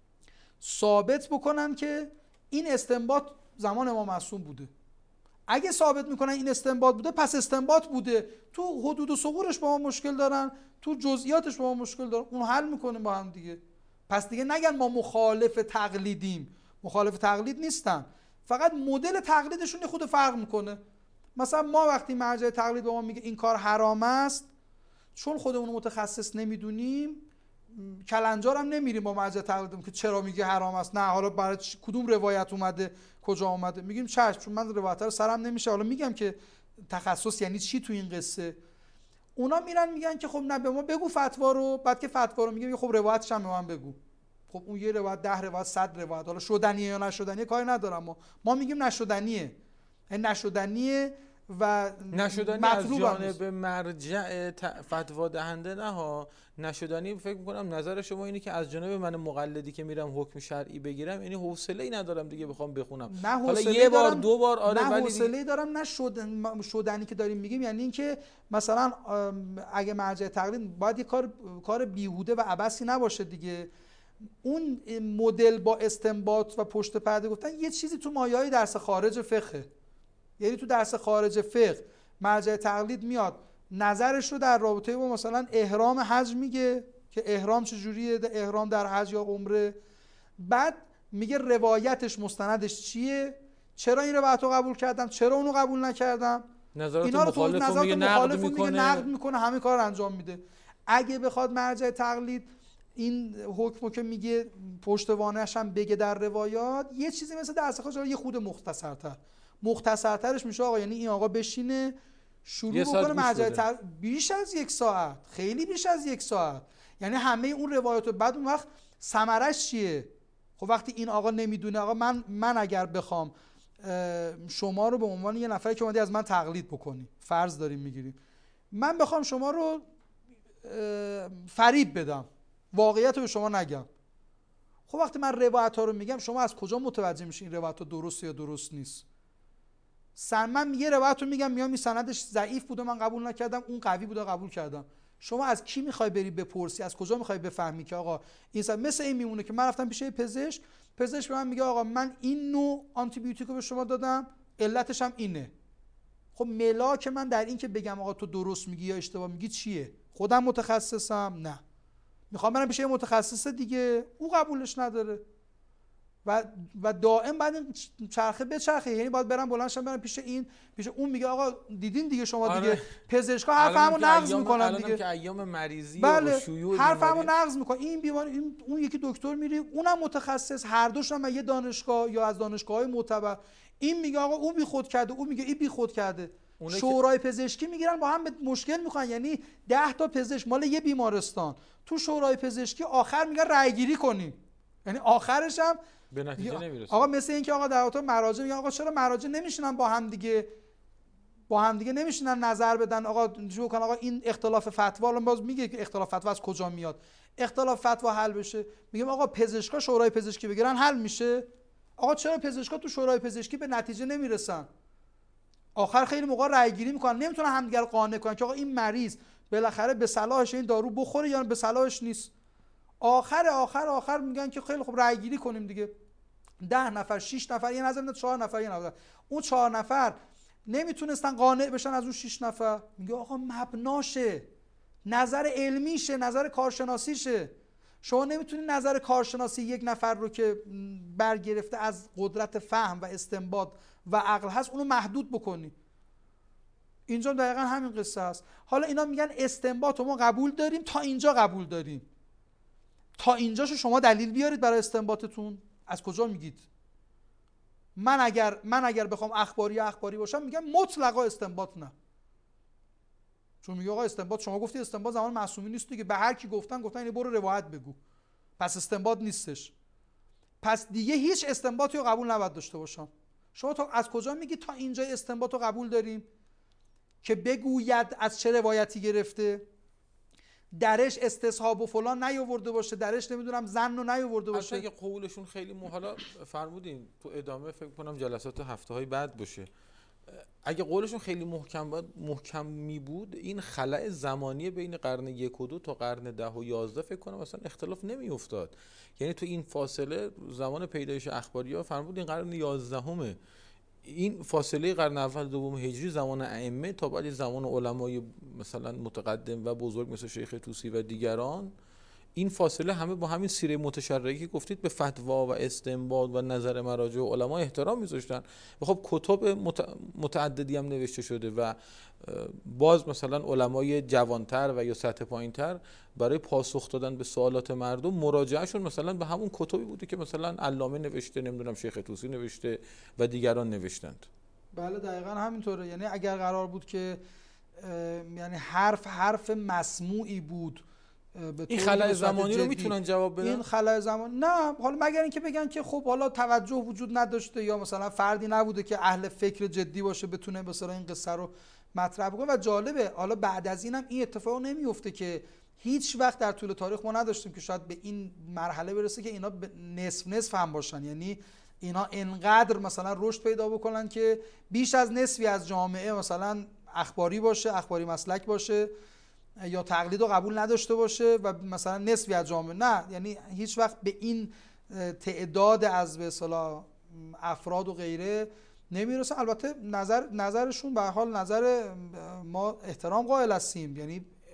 ثابت بکنن که این استنباط زمان امام معصوم بوده. اگه ثابت میکنن این استنباط بوده پس استنباط بوده. تو حدود و ثغورش با ما مشکل دارن، تو جزئیاتش با ما مشکل دارن، اون حل میکنیم با هم دیگه. پس دیگه نگن ما مخالف تقلیدیم، مخالف تقلید نیستن، فقط مدل تقلیدشون خود فرق میکنه. مثلا ما وقتی مرجع تقلید به ما میگه این کار حرام است، چون خودمون متخصص نمیدونیم کلنجار هم نمیریم با مرجع تقلیدمون که چرا میگه حرام است، نه حالا برای کدوم روایت اومده کجا اومده، میگیم چشم چون من روایت رو سرم نمیشه حالا میگم که تخصص یعنی چی تو این قصه. اونا میرن میگن که خب نه به ما بگو فتوا رو، بعد که فتوا رو میگه خب روایتش هم به من بگو. خب اون یه روایت ده روایت صد روایت حالا شدنیه یا نشدنیه کاری ندارم، ما ما میگیم نشدنیه، یعنی نشدنیه و نشدنی از جانب مرجع فتوا دهنده نه ها، نشدنی فکر میکنم نظر شما اینه که از جانب من مقلدی که میرم حکم شرعی بگیرم، یعنی حوصله ای ندارم دیگه بخوام بخونم، نه حالا یه بار دو بار آره، نه ولی حوصله ای دارم، نه شدن شدنی که داریم میگیم یعنی اینکه مثلا اگه مرجع تقلید باید یه کار کار بیهوده و عبثی نباشه دیگه. اون مدل با استنباط و پشت پرده گفتن یه چیزی تو مایه‌های درس خارج فقه، یعنی تو درس خارج فقه مرجع تقلید میاد نظرش رو در رابطه با مثلا احرام حج میگه که احرام چجوریه، احرام در حج یا عمره، بعد میگه روایتش مستندش چیه، چرا این روایت رو قبول کردم، چرا اونو قبول نکردم. نظرات اینا رو تو مخالف نظرات میگه مخالف نقد میگه میکنه نقد میکنه همه کار انجام میده. اگه بخواد مرجع تقلید این حکمو که میگه پشتوانه‌اش هم بگه در روایات، یه چیزی مثل درس خواجه یه خود مختصرتر مختصرترش میشه آقا، یعنی این آقا بشینه شروع بکنه مرجع تق... بیش از یک ساعت، خیلی بیش از یک ساعت، یعنی همه اون روایات. بعد اون وقت ثمرش چیه؟ خب وقتی این آقا نمیدونه، آقا من من اگر بخوام شما رو به عنوان یه نفری که اومدی از من تقلید بکنی، فرض داریم میگیریم، من بخوام شما رو فریب بدم، واقعیت رو به شما نگم، خب وقتی من روایت ها رو میگم شما از کجا متوجه میشین این روایت ها درسته یا درست نیست؟ سن من یه روایت رو میگم میام این سندش ضعیف بوده من قبول نکردم، اون قوی بوده قبول کردم. شما از کی میخوای بری بپرسی؟ از کجا میخوای بفهمی که آقا این سن... مثل این میمونه که من رفتم پیش پزشک، پزشک به من میگه آقا من این نوع آنتی بیوتیک رو به شما دادم، علتش هم اینه. خب ملاک من در این که بگم آقا تو درست میگی یا اشتباه میگی چیه؟ خودم متخصصم؟ نه، میخوام برم پیش یه متخصص دیگه، او قبولش نداره و و دائم بعد این چرخه به چرخه، یعنی باید برم بلندشم برم پیش این پیش اون، میگه آقا دیدین دیگه شما دیگه آره. پزشکا حرفمو نقض میکنن دیگه، که ایام مریضی بله. و شیوع حرفمو نقض میکنن، این بیمار این اون یکی دکتر میری اونم متخصص، هر دوشون هم یه دانشگاه یا از دانشگاه‌های معتبر، این میگه آقا اون بیخود کرده، اون میگه این بیخود کرده، شورای که... پزشکی میگیرن با هم مشکل میخوان، یعنی ده تا پزشک مال یه بیمارستان تو شورای پزشکی آخر میگن رأی گیری کنیم، یعنی آخرش هم به نتیجه نمیرسه. آقا مثل این که آقا در واقع مراجع میگن آقا چرا مراجع نمیشینن با هم دیگه با هم دیگه نمیشینن نظر بدن، آقا جو کن آقا این اختلاف فتوا، الان باز میگه که اختلاف فتوا از کجا میاد، اختلاف فتوا حل بشه، میگم آقا پزشکا شورای پزشکی بگیرن حل میشه. آقا چرا پزشکا تو شورای پزشکی به نتیجه نمیرسن؟ آخر خیلی موقع رأی گیری میکنن، نمیتونن همدیگه رو قانع کنن که آقا این مریض بالاخره به صلاحش این دارو بخوره یا به صلاحش نیست. آخر آخر آخر میگن که خیلی خب رأی گیری کنیم دیگه، ده نفر شش نفر یه نظر میاد، چهار نفر یه نظر، اون چهار نفر نمیتونستن قانع بشن از اون شش نفر، میگه آقا مبناشه، نظر علمیشه، نظر کارشناسیشه. شما نمیتونی نظر کارشناسی یک نفر رو که برگرفته از قدرت فهم و استنباط و عقل هست اونو محدود بکنی. اینجا دقیقا همین قصه است. حالا اینا میگن استنباط رو ما قبول داریم، تا اینجا قبول داریم، تا اینجاشو شما دلیل بیارید برای استنباطتون. از کجا میگید؟ من اگر من اگر بخوام اخباری اخباری باشم میگم مطلقا استنباط نه، چون میگه آقا استنباط شما گفتی استنباط زمان معصومی نیست دیگه، به هر کی گفتن گفتن اینو برو روایت بگو، پس استنباط نیستش، پس دیگه هیچ استنباطی رو قبول نباید داشته باشم. شما تا از کجا میگی تا اینجا استنباط رو قبول داریم که بگوید از چه روایتی گرفته، درش استصحاب و فلان نیاورده باشه، درش نمیدونم زن رو نیاورده باشه. اگه قولشون خیلی محالا فرمودین تو ادامه فکر کنم جلسات هفته های بعد باشه، اگه قولشون خیلی محکم بود محکم می بود این خلأ زمانی بین قرن یک و دو تا قرن ده و یازده فکر کنم اصلا اختلاف نمی افتاد. یعنی تو این فاصله زمان پیدایش اخباریا فرمودین قرن یازدهمه، این فاصله قرن اول دوم هجری زمان ائمه تا بعد زمان علمای مثلا متقدم و بزرگ مثل شیخ طوسی و دیگران، این فاصله همه با همین سیره متشرعی که گفتید به فتوا و استنباط و نظر مراجع و علما احترام میذاشتن و خب کتب متعددی هم نوشته شده و باز مثلا علمای جوانتر و یا سطح پایینتر برای پاسخ دادن به سوالات مردم مراجعهشون مثلا به همون کتبی بوده که مثلا علامه نوشته، نمیدونم شیخ طوسی نوشته و دیگران نوشتند. بله دقیقاً همینطوره. یعنی اگر قرار بود که یعنی حرف حرف مسموعی بود، این خلأ زمانی رو میتونن جواب بدن؟ این خلأ زمان نه، حالا مگر اینکه بگن که خب حالا توجه وجود نداشته یا مثلا فردی نبوده که اهل فکر جدی باشه بتونه مثلا این قصه رو مطرح کنه. و جالبه حالا بعد از اینم این اتفاق نمیفته که هیچ وقت در طول تاریخ ما نداشتیم که شاید به این مرحله برسه که اینا نصف نصف هم باشن، یعنی اینا انقدر مثلا رشد پیدا بکنن که بیش از نصفی از جامعه مثلا اخباری باشه، اخباری مسلک باشه یا تقلید رو قبول نداشته باشه و مثلا نصفی از جامعه نه. یعنی هیچ وقت به این تعداد از به اصطلاح افراد و غیره نمیرسه. البته نظر نظرشون به حال نظر ما احترام قائل هستیم، یعنی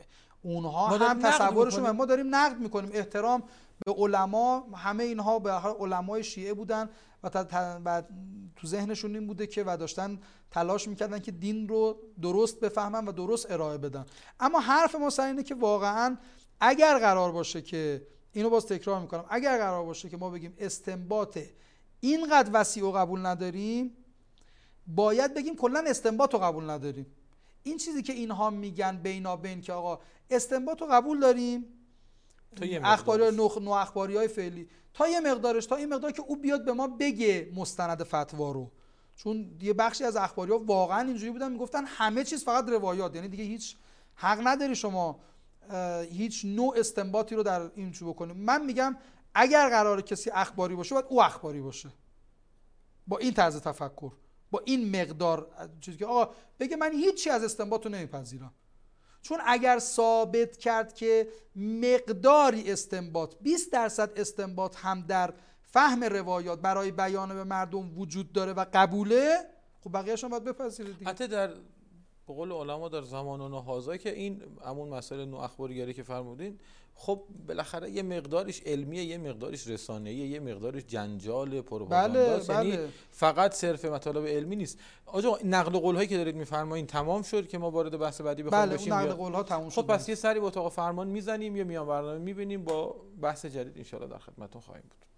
اونها هم تصورشون، ما داریم نقد میکنیم. احترام به علما، همه اینها به علمای شیعه بودن و بعد تو ذهنشون این بوده که و داشتن تلاش میکردن که دین رو درست بفهمن و درست ارائه بدن. اما حرف ما سر اینه که واقعا اگر قرار باشه که، اینو باز تکرار میکنم، اگر قرار باشه که ما بگیم استنباط اینقدر وسیع و قبول نداریم، باید بگیم کلا استنباط رو قبول نداریم. این چیزی که اینها میگن بینابین که آقا استنباط رو قبول داریم، اخباری نو نو اخباری های فعلی تا یه مقدارش، تا این مقدار که او بیاد به ما بگه مستند فتوا رو. چون یه بخشی از اخباری ها واقعا اینجوری بودن میگفتن همه چیز فقط روایات، یعنی دیگه هیچ حق نداری شما هیچ نوع استنباطی رو در این چو بکنیم. من میگم اگر قراره کسی اخباری باشه باید او اخباری باشه، با این طرز تفکر، با این مقدار چیزی که آقا بگه من هیچی از استنباط رو نمیپذیرم. چون اگر ثابت کرد که مقداری استنباط، بیست درصد استنباط هم در فهم روایات برای بیان به مردم وجود داره و قبوله، خب بقیه‌اش هم باید بپذیرید دیگه. حتی در به قول علما در زمان نهازا که این همون مسئله نو اخباریگری که فرمودین، خب بالاخره یه مقدارش علمیه، یه مقدارش رسانه‌ایه، یه مقدارش جنجال پروپاگانداست. بله، یعنی بله. فقط صرف مطالب علمی نیست. آقا نقل قول هایی که دارید میفرمایید تمام شد که ما وارد بحث بعدی بخوایم بله، بشیم؟ نقل قول ها تمام شد. خب پس یه سری با اتاق فرمان میزنیم یا میان برنامه میبینیم، با بحث جدید ان شاءالله در خدمتتون خواهیم بود.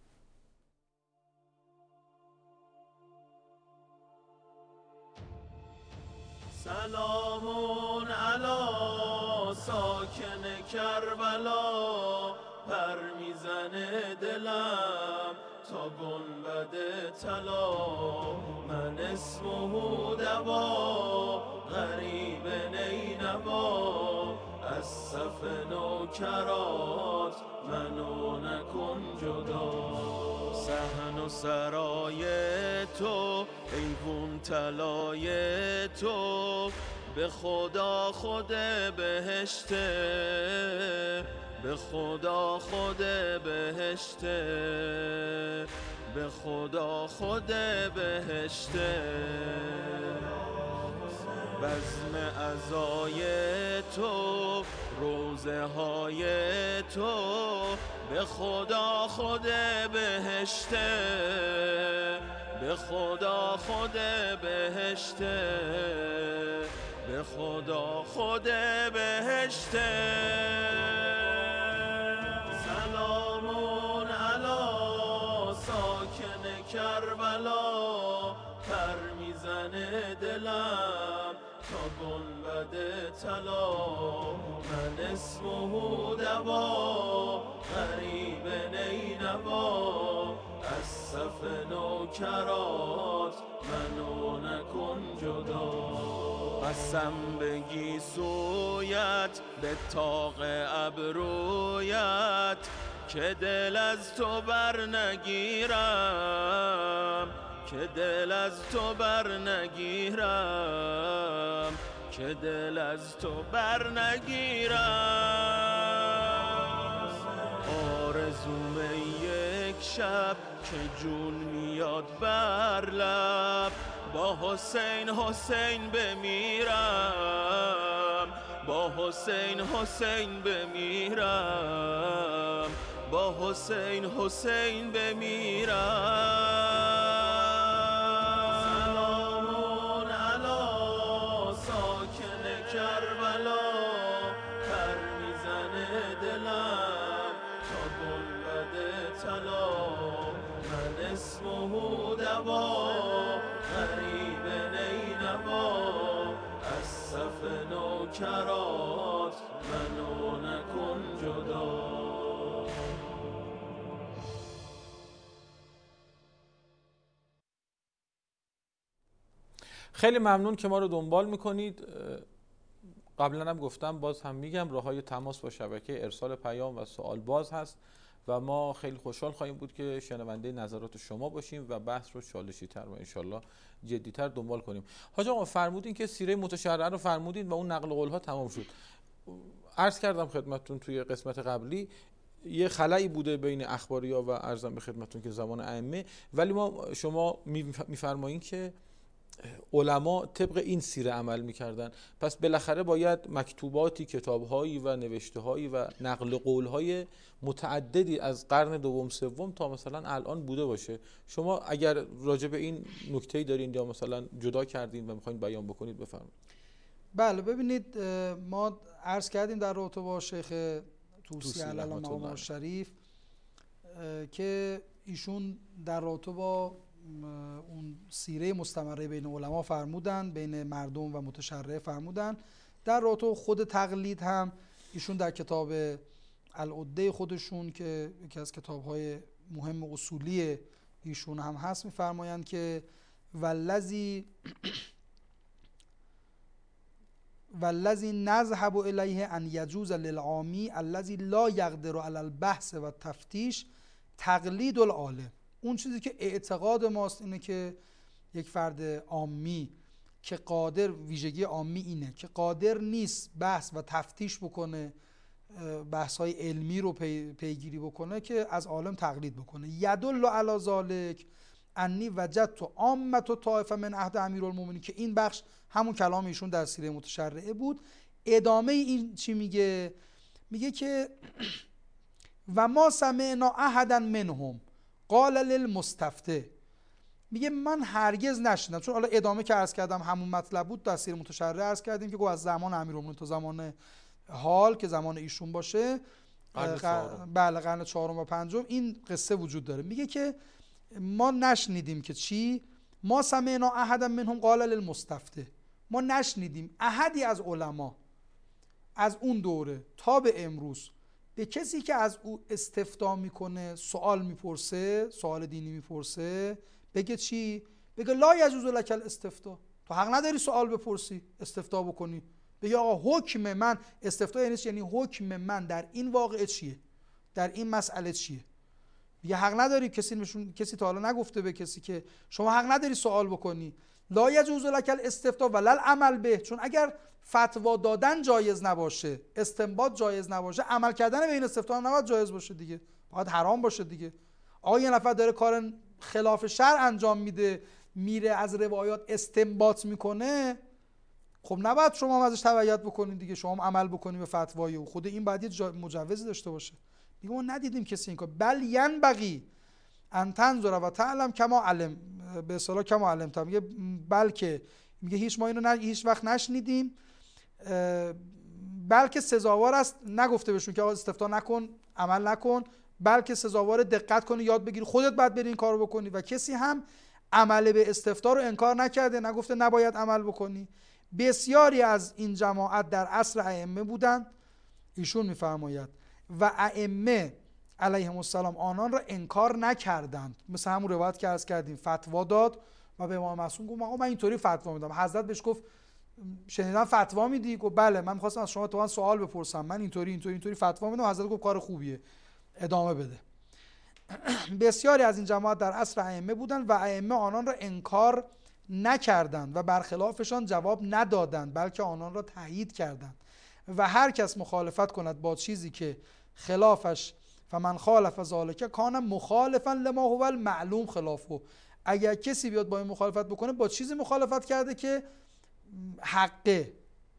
سلام علی ساکن کربلا، پر میزنه دلم تا گنبد طلا. من اسمه دوا غریب نینوا، از صف نوکرات منو نکن جدا. صحن و سرای تو ایوون طلای تو، به خدا خود بهشته، به خدا خود بهشته، به خدا خود بهشته. بزم عزای تو، روزه های تو، به خدا خود بهشته، به خدا خود بهشته، به خدا خود بهشته. سلامون علی ساکن کربلا، پر میزنه دلم تا گنبد طلا. من اسمه دوا غریب نینوا، از صف نوکرات منو نکن جدا. قسم بگی سویت به طاق ابرویت، که دل از تو بر نگیرم، که دل از تو بر نگیرم، که دل از تو بر نگیرم. آرزوم یک شب که جون میاد بر لب، با حسین حسین بمیرم، با حسین حسین بمیرم، با حسین حسین بمیرم. سلامون علی ساکن کربلا، پر میزنه دلم تا گنبد طلا. من اسمه دوا غریب نینوا، از صف نوکرات منو نکن جدا. خیلی ممنون که ما رو دنبال میکنید. قبلا هم گفتم، باز هم میگم، راههای تماس با شبکه ارسال پیام و سوال باز هست و ما خیلی خوشحال خواهیم بود که شنونده نظرات شما باشیم و بحث رو چالشی تر و انشالله جدی تر دنبال کنیم. حاج آقا فرمودین که سیره متشرعه رو فرمودین و اون نقل قول ها تمام شد. عرض کردم خدمتتون توی قسمت قبلی یه خلایی بوده بین اخباریا و عرضم به خدمتتون که زمان ائمه، ولی ما شما میفرمایین که علما طبق این سیره عمل میکردن. پس بالاخره باید مکتوباتی، کتابهایی و نوشتههایی و نقل قولهای متعددی از قرن دوم سوم تا مثلا الان بوده باشه. شما اگر راجع به این نکته‌ای دارین یا مثلا جدا کردین و میخواین بیان بکنید بفرمایید. بله ببینید، ما عرض کردیم در رابطه با شیخ طوسی علیه المقام شریف که ایشون در رابطه با اون سیره مستمره بین علما فرمودن، بین مردم و متشرع فرمودن. در رابطه خود تقلید هم ایشون در کتاب العده خودشون که یکی از کتاب‌های مهم اصولی ایشون هم هست می‌فرمایند که والذی والذی نذهب الیه ان یجوز للعامی الذی لا یقدر علی البحث و تفتیش تقلید العالم. اون چیزی که اعتقاد ماست اینه که یک فرد عامی که قادر، ویژگی عامی اینه که قادر نیست بحث و تفتیش بکنه، بحث‌های علمی رو پی، پیگیری بکنه، که از عالم تقلید بکنه. یدل علی ذلک انی وجدت عامة طائفه من عهد امیرالمومنین، که این بخش همون کلام ایشون در سیره متشرعه بود. ادامه این چی میگه؟ میگه که و ما سمعنا احدا منهم قال للمستفتح. میگه من هرگز نشنیدم، چون حالا ادامه که عرض کردم همون مطلب بود، در سیره متشرعه عرض کردیم که گفت از زمان امیرالمومنین تا زمان حال که زمان ایشون باشه، بله قرن چهارم و پنجم، این قصه وجود داره. میگه که ما نشنیدیم که چی؟ ما سمعنا احدا منهم قال للمستفتح، ما نشنیدیم احدی از علما از اون دوره تا به امروز به کسی که از او استفتاء میکنه، سوال میپرسه، سوال دینی میپرسه، بگه چی؟ بگه لا یجوز لک الاستفتاء، تو حق نداری سوال بپرسی، استفتاء بکنی. بگه آقا حکم من، استفتاء یعنی یعنی حکم من در این واقعه چیه، در این مسئله چیه. بگه حق نداری، کسی نشون، کسی تا حالا نگفته به کسی که شما حق نداری سوال بکنی. لا یجوز لک الاستفتاء ولا العمل به، چون اگر فتوا دادن جایز نباشه، استنباط جایز نباشه، عمل کردن به این استفتاء هم نباید جایز باشه دیگه، باید حرام باشه دیگه. آقا یه نفر داره کار خلاف شرع انجام میده، میره از روایات استنباط میکنه، خب نباید شما هم ازش تبعیت بکنید دیگه، شما هم عمل بکنید به فتوای او. خود این باید یه مجوزی داشته باشه. میگه ما ندیدیم کسی این کار. بل ینبغی ان تنظر و تعلم کما علم، به اصطلاح کما علمت. میگه بلکه، میگه هیچ ما اینو نه هیچ وقت نشنیدیم، بلکه سزاوار است، نگفته بهشون که آقا استفتاء نکن، عمل نکن، بلکه سزاوار دقت کنی، یاد بگیری، خودت باید بری این کارو بکنی. و کسی هم عمل به استفتاء رو انکار نکرده، نگفته نباید عمل بکنی. بسیاری از این جماعت در عصر ائمه بودند، ایشون میفرماید، و ائمه علیهم السلام آنان را انکار نکردند. مثل همون روایت که عرض کردیم، فتوا داد و به امام معصوم گفت آقا من اینطوری فتوا میدم. حضرت بهش گفت شنیدم فتوا میدی؟ گفت بله، من می‌خواستم از شما تو سوال بپرسم، من اینطوری اینطوری اینطوری فتوا میدم. حضرت گفت کار خوبیه، ادامه بده. بسیاری از این جماعت در عصر ائمه بودند و ائمه آنان را انکار نکردند و برخلافشان جواب ندادند، بلکه آنان را تایید کردند. و هر کس مخالفت کند با چیزی که خلافش، فمن خالف ذلک کان مخالفا لما هو المعلوم خلافه، اگر کسی بیاد با این مخالفت بکنه، با چیزی مخالفت کرده که حقه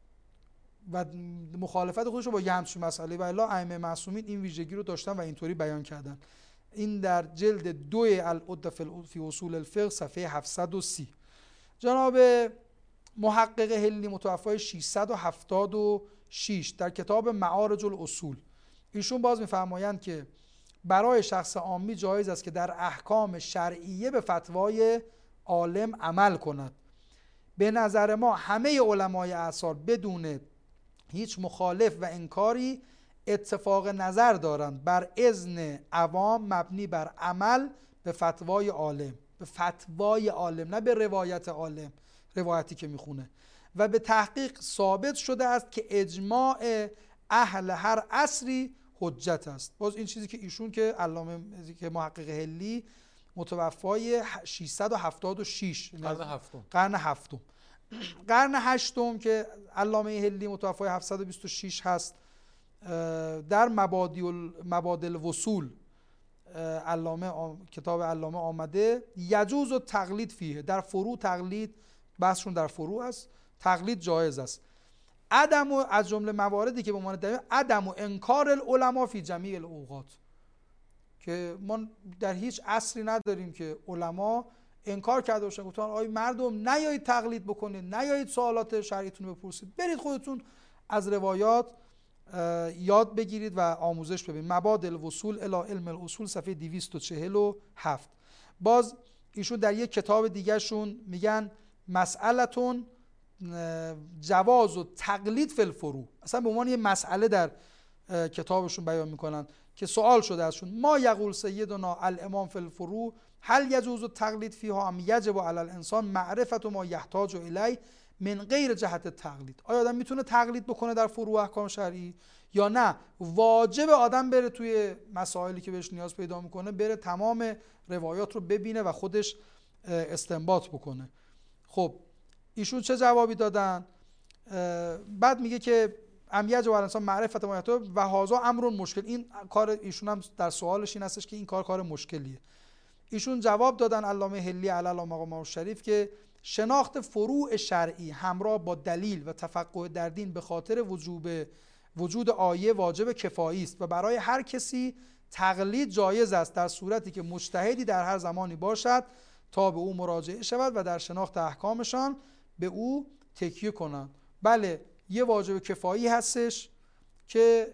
و مخالفت خودش رو با یه همچین مسئله. و الا ائمه معصومین این ویژگی رو داشتن و اینطوری بیان کردن. این در جلد دو العده فی اصول الفقه صفحه هفتصد و سی. جناب محقق هلی متوفای ششصد و هفتاد و شش در کتاب معارج الاصول، ایشون باز میفرمایند که برای شخص عامی جایز است که در احکام شرعیه به فتوای عالم عمل کند. به نظر ما همه علمای اعصار بدون هیچ مخالف و انکاری اتفاق نظر دارند بر اذن عوام مبنی بر عمل به فتوای عالم، به فتوای عالم، نه به روایت عالم، روایتی که میخونه. و به تحقیق ثابت شده است که اجماع اهل هر عصری حجت است. باز این چیزی که ایشون که علامه که محقق هلی متوفای ششصد و هفتاد و شش، قرن هفتم قرن هفتم قرن هشتم که علامه هلی متوفای هفتصد و بیست و شش هست، در مبادی مبادی الوصول علامه کتاب علامه آمده یجوز و تقلید فیه، در فرو تقلید بحثشون در فروع است. تقلید جایز است. عدم و از جمله مواردی که به عنوان دلیل عدم و انکار العلماء فی جمیع الاوقات، که ما در هیچ عصری نداریم که علما انکار کرده باشن گفتن آی مردم نیایید تقلید بکنید، نیایید سوالات شرعیتون رو بپرسید، برید خودتون از روایات یاد بگیرید و آموزش ببینید. مبادئ الوصول الی علم الاصول صفحه دویست و چهل و هفت. باز ایشون در یک کتاب دیگه شون میگن مسئلتون جواز و تقلید فی الفروع، اصلا به عنوان یه مسئله در کتابشون بیان میکنن که سوال شده ازشون ما یقول سیدنا الامام فی الفروع هل یجوز التقلید فیها ام یجب علی الانسان معرفت ما یحتاج الیه من غیر جهت تقلید. آیا آدم میتونه تقلید بکنه در فروع احکام شرعی یا نه واجب آدم بره توی مسائلی که بهش نیاز پیدا میکنه بره تمام روایات رو ببینه و خودش استنباط بکنه؟ خب ایشون چه جوابی دادن؟ بعد میگه که ام یجب علی الانسان معرفت ما یحتاج و هذا امر مشکل. این کار ایشون هم در سوالش این هستش که این کار کار مشکلیه. ایشون جواب دادن علامه حلی علی مقامه الشریف که شناخت فروع شرعی همراه با دلیل و تفقه در دین به خاطر وجوب وجود آیه واجب کفایی است و برای هر کسی تقلید جایز است در صورتی که مجتهدی در هر زمانی باشد تا به او مراجعه شود و در شناخت احکامشان به او تکیه کنند. بله یه واجب کفایی هستش که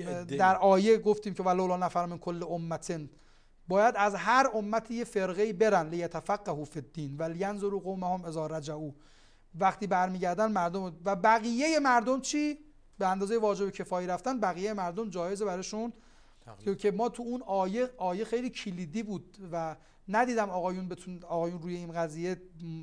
در آیه گفتیم که ولولا نفر من کل امتن، باید از هر امتی یه فرقه‌ای برن لیتفقهوا فی الدین ولینظروا قومهم اذا رجعوا، وقتی برمیگردن مردم و بقیه مردم چی؟ به اندازه واجب کفایی رفتن، بقیه مردم جایزه براشون تقلید. که ما تو اون آیه آیه خیلی کلیدی بود و ندیدم آقایون بتون آقایون روی این قضیه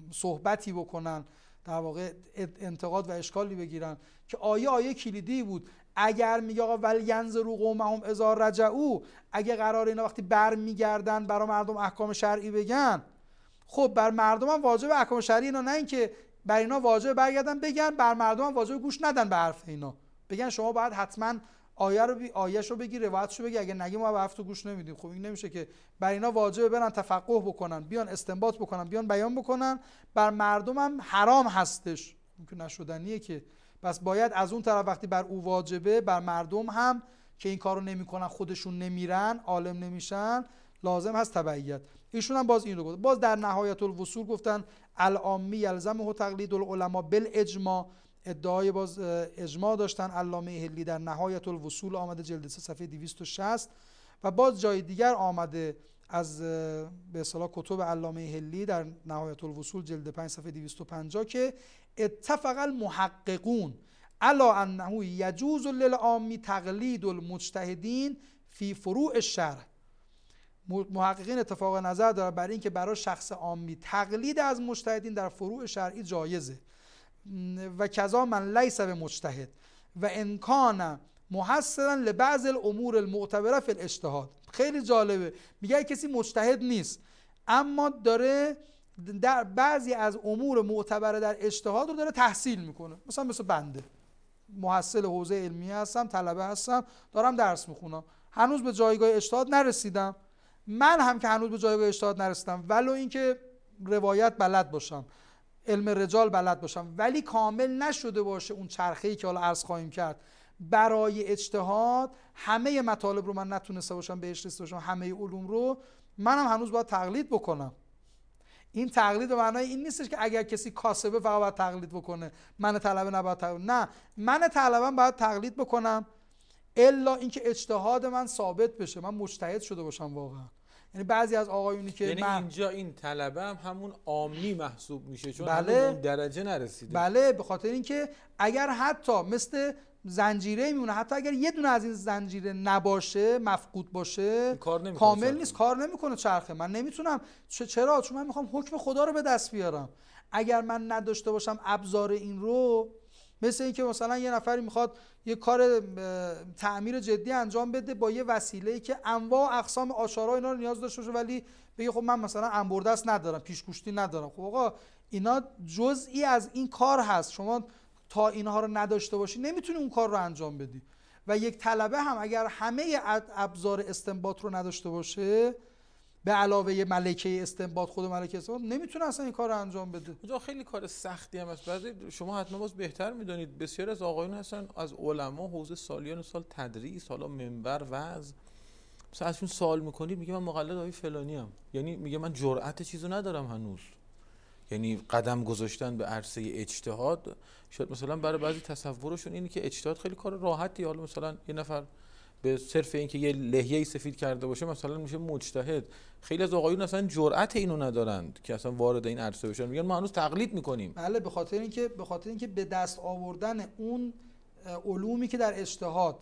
صحبتی بکنن، در واقع انتقاد و اشکالی بگیرن که آیه آیه کلیدی بود. اگر میگه آقا ولینظروا قومهم اذا رجعوا، اگه قرار اینا وقتی برمیگردن برای مردم احکام شرعی بگن، خب بر مردم هم واجب احکام شرعی اینا، نه اینکه بر اینا واجب برگردن بگن، بر مردم هم واجب گوش ندن به حرف اینا، بگن شما باید حتما آیه رو بی آیه‌ش رو بگی روایتش رو بگی، اگه نگی ما به حرف تو گوش نمیدیم. خب این نمیشه که بر اینا واجب برن تفقه بکنن، بیان استنباط بکنن، بیان بیان بکنن، بر مردم هم حرام هستش، ممکن نشدنیه که. پس باید از اون طرف وقتی بر او واجبه بر مردم هم که این کارو نمیکنن خودشون نمیرن عالم نمیشن لازم هست تبعیت. ایشون هم باز این رو گفت. باز در نهایت الوصول گفتن العامی یلزمه تقلید العلماء بالاجماع، ادعای باز اجماع داشتن. علامه حلی در نهایت الوصول آمده جلد سه صفحه دویست و شصت و باز جای دیگر آمده از به اصطلاح کتب علامه حلی در نهایت الوصول جلد پنج صفحه دویست و پنجاه که اتفق المحققون علی انه یجوز للعامی تقلید المجتهدین فی فروع الشرع. محققین اتفاق نظر دارن بر این که برای شخص عامی تقلید از مجتهدین در فروع شرعی جایزه و کذا من لیس بمجتهد و ان کان محصلا لبعض الامور المعتبره فی الاجتهاد. خیلی جالبه، میگه کسی مجتهد نیست اما داره در بعضی از امور معتبره در اجتهاد رو داره تحصیل میکنه، مثلا مثل بنده محصل حوزه علمیه هستم، طلبه هستم، دارم درس میخونم، هنوز به جایگاه اجتهاد نرسیدم. من هم که هنوز به جایگاه اجتهاد نرسیدم ولو اینکه روایت بلد باشم، علم رجال بلد باشم، ولی کامل نشده باشه اون چرخه‌ای که حالا عرض خواهیم کرد برای اجتهاد، همه مطالب رو من نتونسته باشم بهش رسیده باشم، همه علوم رو، منم هنوز باید تقلید بکنم. این تقلید به معنای این نیستش که اگر کسی کاسبه فقط باید تقلید بکنه، من طلبه نباید تقلید، نه، من طلبم باید تقلید بکنم الا اینکه اجتهاد من ثابت بشه، من مجتهد شده باشم واقعا. یعنی بعضی از آقایونی که یعنی من اینجا این طلبه هم همون عامی محسوب میشه چون بله، همون اون درجه نرسیده. بله، به خاطر اینکه اگر حتی مثل زنجیره میمونه، حتی اگر یه دونه از این زنجیره نباشه، مفقود باشه، کامل نیست، کار نمیکنه چرخه. من نمیتونم، چرا؟ چون من میخوام حکم خدا رو به دست بیارم. اگر من نداشته باشم ابزار این رو، مثل اینکه مثلا یه نفری میخواد یه کار تعمیر جدی انجام بده با یه وسیله‌ای که انواع اقسام آشارا اینا رو نیاز داشته باشه، ولی بگه خب من مثلا انبردست ندارم، پیشگوشتی ندارم. خب آقا اینا جزئی از این کار هست، شما تا اینها رو نداشته باشی نمیتونی اون کار رو انجام بدی. و یک طلبه هم اگر همه ابزار استنباط رو نداشته باشه به علاوه ملکه استنباط، خود ملکه استنباط نمیتونه اصلا این کار رو انجام بده. اونجا خیلی کار سختی هم است. بعضی شما حتما باز بهتر میدونید بسیار از آقایون هستن از علما حوزه سالیان سال تدریس، حالا منبر، وعظ، مثلا ازشون سوال میکنید میگه من مقلد آقای فلانی ام، یعنی میگه من جرأت چیزو ندارم هنوز. یعنی قدم گذاشتن به عرصه اجتهاد شاید مثلا برای بعضی تصورشون اینه که اجتهاد خیلی کار راحتی، حالا مثلا یه نفر به صرف اینکه یه لحیه‌ای سفید کرده باشه مثلا میشه مجتهد. خیلی از آقایون اصلا جرأت اینو ندارند که اصلا وارد این عرصه بشن، میگن ما هنوز تقلید میکنیم. بله، به خاطر اینکه به خاطر اینکه به دست آوردن اون علومی که در اجتهاد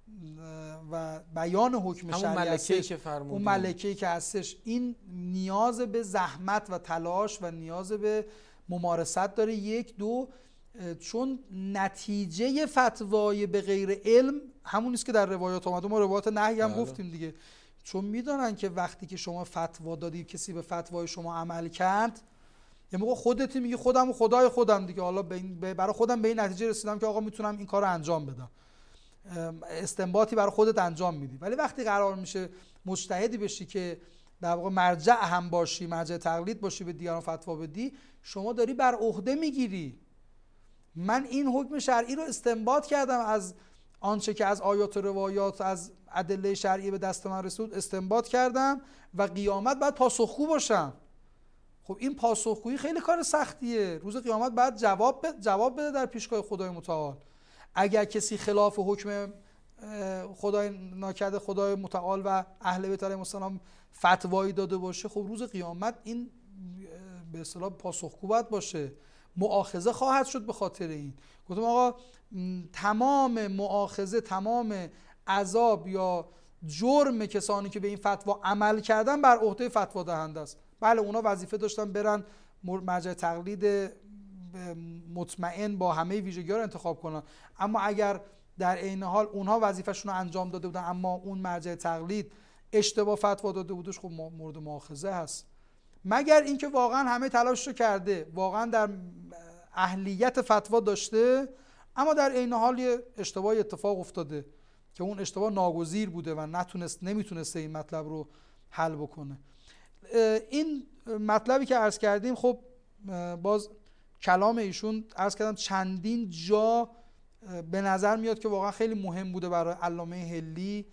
و بیان حکم شرعی هستش، که فرمودید، اون ملکه‌ای که هستش، این نیاز به زحمت و تلاش و نیاز به ممارست داره. یک دو چون نتیجه فتوای به غیر علم همون نیست که در روایات اومده. ما روایات نهی هم گفتیم دیگه، چون میدونن که وقتی که شما فتوا دادی کسی به فتوای شما عمل کرد، یه موقع خودت میگی خودم و خدای خودم دیگه، حالا برای خودم به این نتیجه رسیدم که آقا میتونم این کارو انجام بدم، استنباطی برای خودت انجام میدی. ولی وقتی قرار میشه مجتهدی بشی که در واقع مرجع هم باشی، مرجع تقلید باشی، به دیگران فتوا بدی، شما داری بر عهده میگیری من این حکم شرعی رو استنباط کردم از آنچه که از آیات و روایات از ادله شرعی به دست من رسید استنباط کردم و قیامت باید پاسخگو باشم. خب این پاسخگویی خیلی کار سختیه. روز قیامت باید جواب بده جواب بده در پیشگاه خدای متعال. اگر کسی خلاف حکم خدای ناکرده خدای متعال و اهل بیت علیهم السلام فتوایی داده باشه، خب روز قیامت این به اصطلاح پاسخگو باید باشه، مؤاخذه خواهد شد به خاطر این. گفتم آقا تمام مؤاخذه، تمام عذاب یا جرم کسانی که به این فتوا عمل کردن بر عهده فتوا دهنده است. بله اونا وظیفه داشتن برن مرجع تقلید مطمئن با همه ویژگی‌ها رو انتخاب کنن، اما اگر در عین حال اونها وظیفه‌شون رو انجام داده بودن اما اون مرجع تقلید اشتباه فتوا داده بودش، خب مورد مؤاخذه هست. مگر اینکه واقعا همه تلاش رو کرده، واقعا در اهلیت فتوا داشته، اما در عین حال یه اشتباهی اتفاق افتاده که اون اشتباه ناگزیر بوده و نتونست نمیتونسته این مطلب رو حل بکنه. این مطلبی که عرض کردیم، خب باز کلام ایشون عرض کردم چندین جا به نظر میاد که واقعا خیلی مهم بوده برای علامه حلی،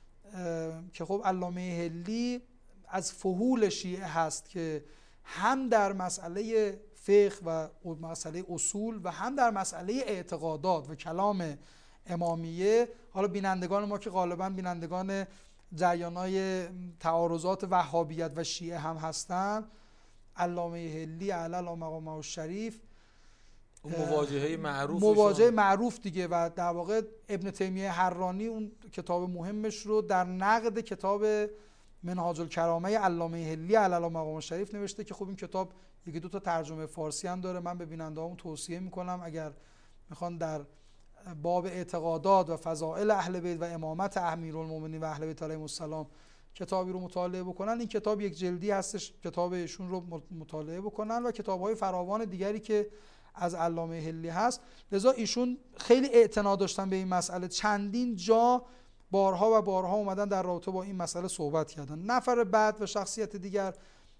که خب علامه حلی از فحول شیعه هست که هم در مسئله فقه و مسئله اصول و هم در مسئله اعتقادات و کلام امامیه، حالا بینندگان ما که غالبا بینندگان جریان‌های تعارضات وهابیت و شیعه هم هستن، علامه حلی علی مقامه الشریف اون مواجهه معروف مواجهه معروف دیگه، و در واقع ابن تیمیه حرانی اون کتاب مهمش رو در نقد کتاب منهاج الکرامه علامه حلی علی مقام الشریف نوشته که خب این کتاب یکی دو تا ترجمه فارسی هم داره. من به بیننده‌هامون توصیه میکنم اگر میخوان در باب اعتقادات و فضائل اهل بیت و امامت امیرالمومنین و اهل بیت علیهم السلام کتابی رو مطالعه بکنن، این کتاب یک جلدی هستش، کتاب ایشون رو مطالعه بکنن و کتاب‌های فراوان دیگری که از علامه حلی هست. لذا ایشون خیلی اعتنا داشتن به این مسئله، چندین جا بارها و بارها اومدن در رابطه با این مسئله صحبت کردن. نفر بعد و شخصیت دیگر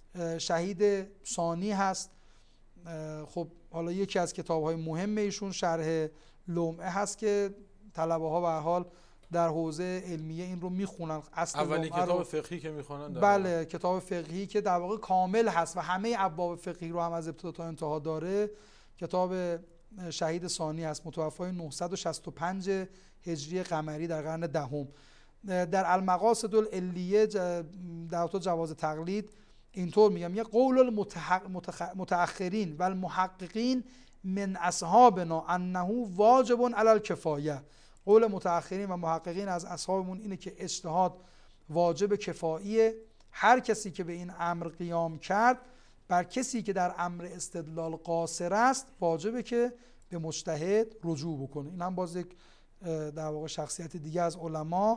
شهید ثانی هست. خب حالا یکی از کتاب‌های مهم ایشون شرح لمعه هست که طلبه ها به هر حال در حوزه علمیه این رو میخونن. اصل اولین کتاب رو... فقهی که میخونن. بله، کتاب فقهی که در واقع کامل هست و همه ابواب فقهی رو هم از ابتدا تا انتها داره. کتاب شهید ثانی هست، متوفای نهصد و شصت و پنج هجری قمری در قرن دهم. در المقاصد العلیه در تو جواز تقلید اینطور میگم: یه قول المتأخرین و المحققین من اصحابنا انه واجب علی الکفایه. قول متأخرین و محققین از اصحابمون اینه که اجتهاد واجب کفاییه. هر کسی که به این امر قیام کرد، بر کسی که در امر استدلال قاصر است واجبه که به مجتهد رجوع بکنه. این هم باز یک در واقع شخصیت دیگه از علما،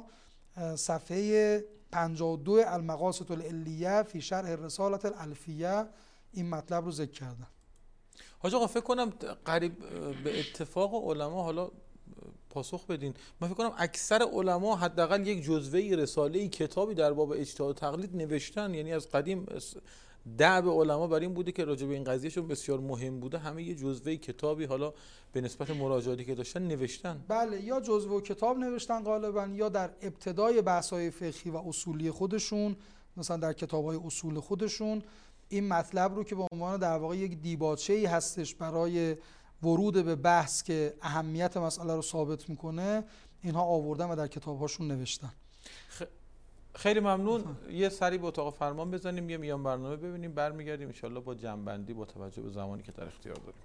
صفحه پنجاه و دو المقاصد العلیه فی شرح رسالة الالفیه این مطلب رو ذکر کردن. حاج آقا فکر کنم قریب به اتفاق علما، حالا پاسخ بدین. من فکر کنم اکثر علما حداقل یک جزوه رساله کتابی در باب اجتهاد و تقلید نوشتن، یعنی از قدیم دعب علما بر این بوده که راجع به این قضیهشون بسیار مهم بوده، همه یه جزوه کتابی حالا به نسبت مراجعاتی که داشتن نوشتن. بله، یا جزوه کتاب نوشتن غالبا، یا در ابتدای بحث‌های فقهی و اصولی خودشون، مثلا در کتاب‌های اصول خودشون این مطلب رو که به عنوان در واقع یک دیباچه‌ای هستش برای ورود به بحث که اهمیت مسئله رو ثابت میکنه، اینها آوردن و در کتاب‌هاشون نوشتن. خ... خیلی ممنون. افهم. یه سری به اتاق فرمان بزنیم، یه میان برنامه ببینیم، برمیگردیم ان شاءالله با جنبندی با توجه به زمانی که در اختیار داریم.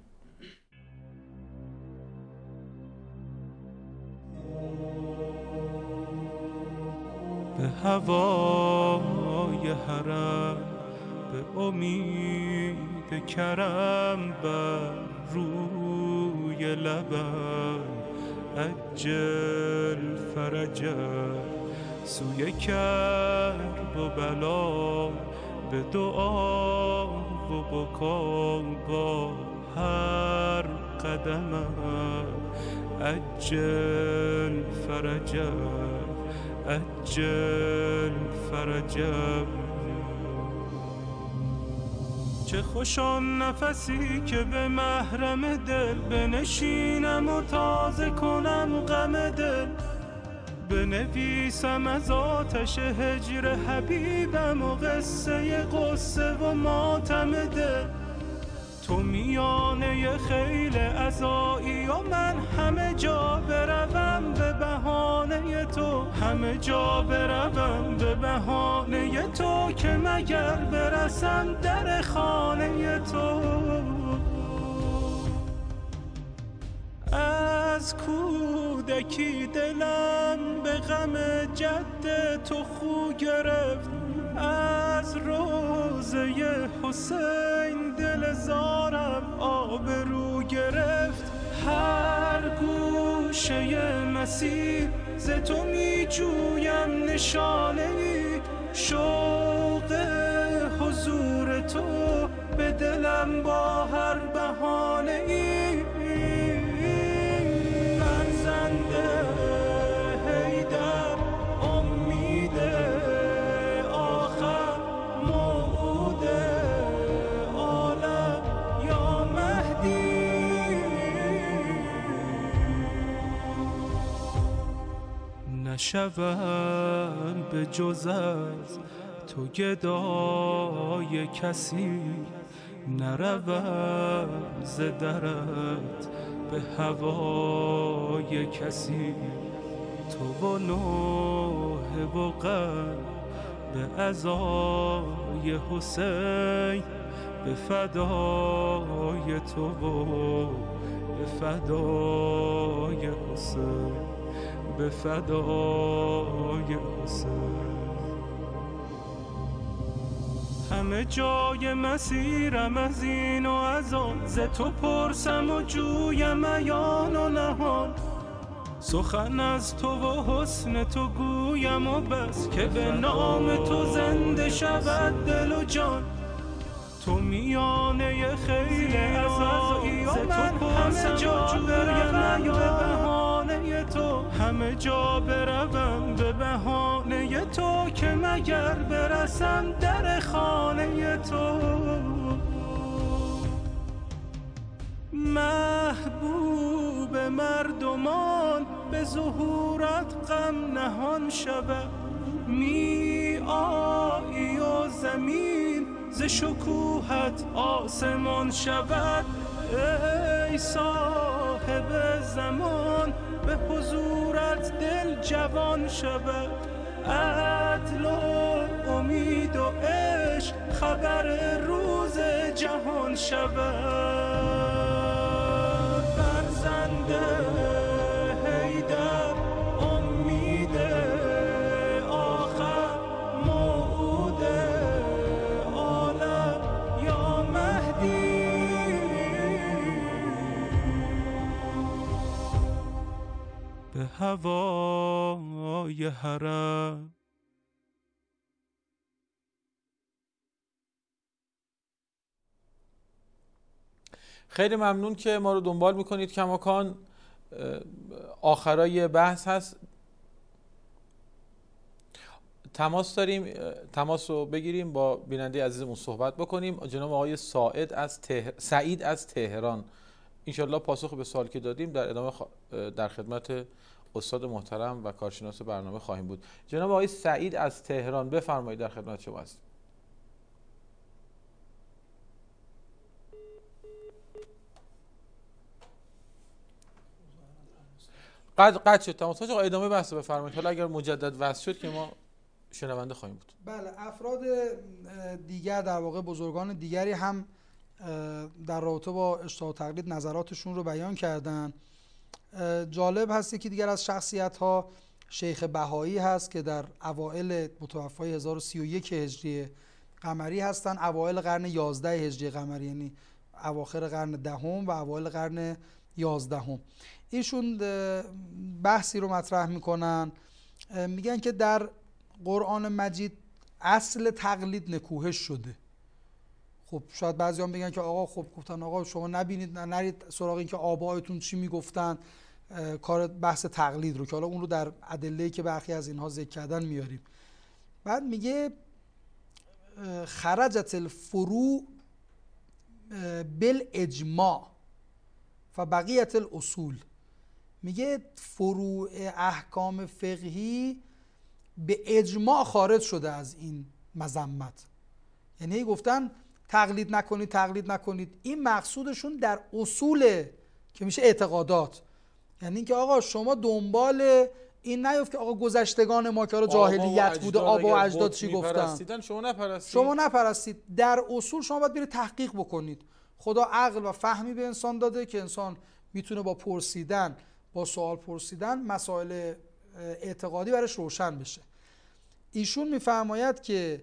به هوای حرم، به امید کرم، بر روی لبم عجل فرجم، سوی کرب و بلا به دعا و بکا با هر قدمم عجل فرجم، عجل فرجم. چه خوش آن نفسی که به محرم دل بنشینم و تازه کنم غم دل، بنویسم از آتش هجر حبیبم و قصه غصه و ماتم دل. تو میانه خیل عزایی و من همه جا بروم به بهانه تو، همه جا بروم به بهانه تو، که مگر برسم در خانه تو. از کودکی دلم به غم جد تو خو گرفت، از روزه حسین دل زارم آبرو گرفت. هر گوشه مسیر ز تو می جویم نشانه ای، شوق حضور تو به دلم با هر بهانه ای. فرزنده حیدر امید آخر، موعود عالم یا مهدی. نشوم به جز از تو گدای کسی، نروم ز درت به هوای کسی. تو و نوح و غم به عزای حسین، به فدای تو و به فدای حسین، به فدای حسین. همه جای مسیرم از این و از آن، ز تو پرسم و جویم عیان و نهان. سخن از تو و حسن تو گویم و بس، که به نام تو زنده شود دل و جان. تو میانه خیل عزایی و من همه جا بروم به بهانه تو، همه جا بروم به بهانه تو، که مگر برسم در خانه تو. محبوب مردمان به ظهورت غم نهان شود، می آیی و زمین ز شکوهت آسمان شود. ای صاحب زمان به حضورت دل جوان شود، عدل و امید و عشق خبر روز جهان شود. فرزنده حیدر امید آخر، موعود عالم یا مهدی. به هوای حرم. خیلی ممنون که ما رو دنبال میکنید کماکان. آخرای بحث هست. تماس داریم، تماس رو بگیریم با بیننده عزیزمون صحبت بکنیم. جناب آقای سعید از تهر... سعید از تهران، انشالله پاسخ به سوال که دادیم در ادامه خ... در خدمت استاد محترم و کارشناس برنامه خواهیم بود. جناب آقای سعید از تهران بفرمایید، در خدمت شما هستیم. قد قد شد تماس. آقا ادامه بحث بفرمایید. حالا اگر مجدد وصل شد که ما شنونده خواهیم بود. بله، افراد دیگر در واقع بزرگان دیگری هم در رابطه با اشتباه و تقلید نظراتشون رو بیان کردن. جالب هست که دیگر از شخصیت ها شیخ بهایی هست که در اوائل متوفای هزار و سی و یک هجری قمری هستن، اوائل قرن یازده هجری قمری، یعنی اواخر قرن دهم و اوائل قرن یازدهم. ایشون بحثی رو مطرح میکنن، میگن که در قرآن مجید اصل تقلید نکوهش شده. خب شاید بعضیان بگن که آقا خب گفتن آقا شما نبینید، نرید سراغ این که آبائتون چی میگفتن، کار بحث تقلید رو که حالا اون رو در ادله‌ای که برخی از اینها ذکر کردن میاریم. بعد میگه خرجت الفروع بالاجماع فبقیت الاصول. میگه فروع احکام فقهی به اجماع خارج شده از این مذمت. یعنی گفتن تقلید نکنید تقلید نکنید، این مقصودشون در اصول که میشه اعتقادات. یعنی اینکه آقا شما دنبال این نیفت که آقا گذشتگان ما که جاهلیت بوده، آبا و اجداد چی گفتن، شما نپرستید شما نپرستید. در اصول شما باید برید تحقیق بکنید. خدا عقل و فهمی به انسان داده که انسان میتونه با پرسیدن، با سوال پرسیدن مسائل اعتقادی برش روشن بشه. ایشون میفرماید که